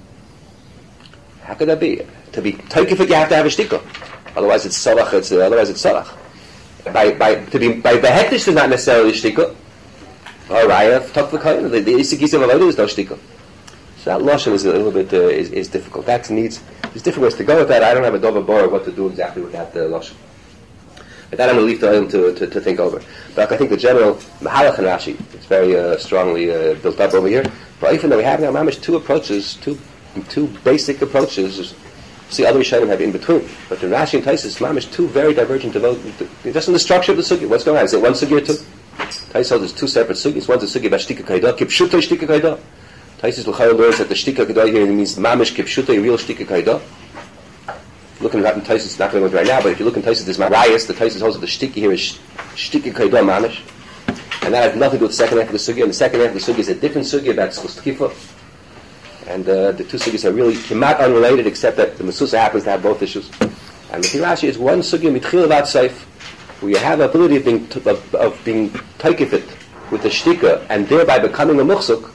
How could that be? To be taikifit, you have to have a shtika. Otherwise, it's salach. It's uh, otherwise it's salach. By by to be by the hektish is not necessarily shtika. All right, talk the kind. The isikis of avodah is no shtika. So that lashon is a little bit uh, is, is difficult. That needs there's different ways to go with that. I don't have a dover bar of what to do exactly with that uh, lashon. But that I'm going to leave to him to, to, to think over. But I think the general Mahalach and Rashi it's very uh, strongly uh, built up over here. But even though we have now mamish two approaches, two two basic approaches. See, other Rishonim have in between. But in Rashi and Taisus, mamish two very divergent development. Just in the structure of the sugi. What's going on? Is it one sugi or two? Taisus holds there's two separate sugis. One's a sugi about shtika kaidah, kipshuta shtika kaidah. Taisus l'chayil learns that the shtika kaidah here means mamish kipshuta, real shtika kaidah. Looking at Taisus, not going to go right now, but if you look in Taisus, there's Marias. The Taisus holds that the shtika here is shtika kaidah mamish, and that has nothing to do with the second half of the sugi. And the second half of the sugi is a different sugi about schus tkifa. And uh, the two sugis are really kemat unrelated, except that the Mesusa happens to have both issues. And the Rashi is one sugi mitchil about seif, where you have the ability of being t- of, of being taikifit with the shtika, and thereby becoming a muchsuk.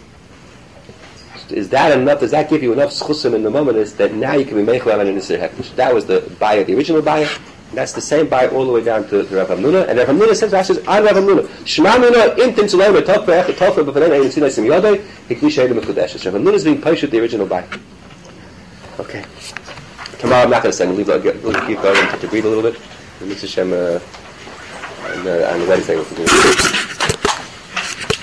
Is that enough? Does that give you enough schusim in the moment? Is that now you can be meichel on an iser hektish? That was the Baya, the original Baya, That's the same by all the way down to, to Rav Hamnuna. And Rav Hamnuna says, Rav says, I'm Rav Hamnuna. Shema Hamnuna, intim tzulay, v'tokva echad tokva b'fanei, ein tzilay sim yodei, hikdusha elim mekudeshes. Rav Hamnuna is being pushed with the original by. Okay. Tomorrow I'm not going to send. We'll, leave, we'll keep going to, to breathe a little bit. And Mitzvah Shem, uh, and, uh, and the wedding thing we'll continue.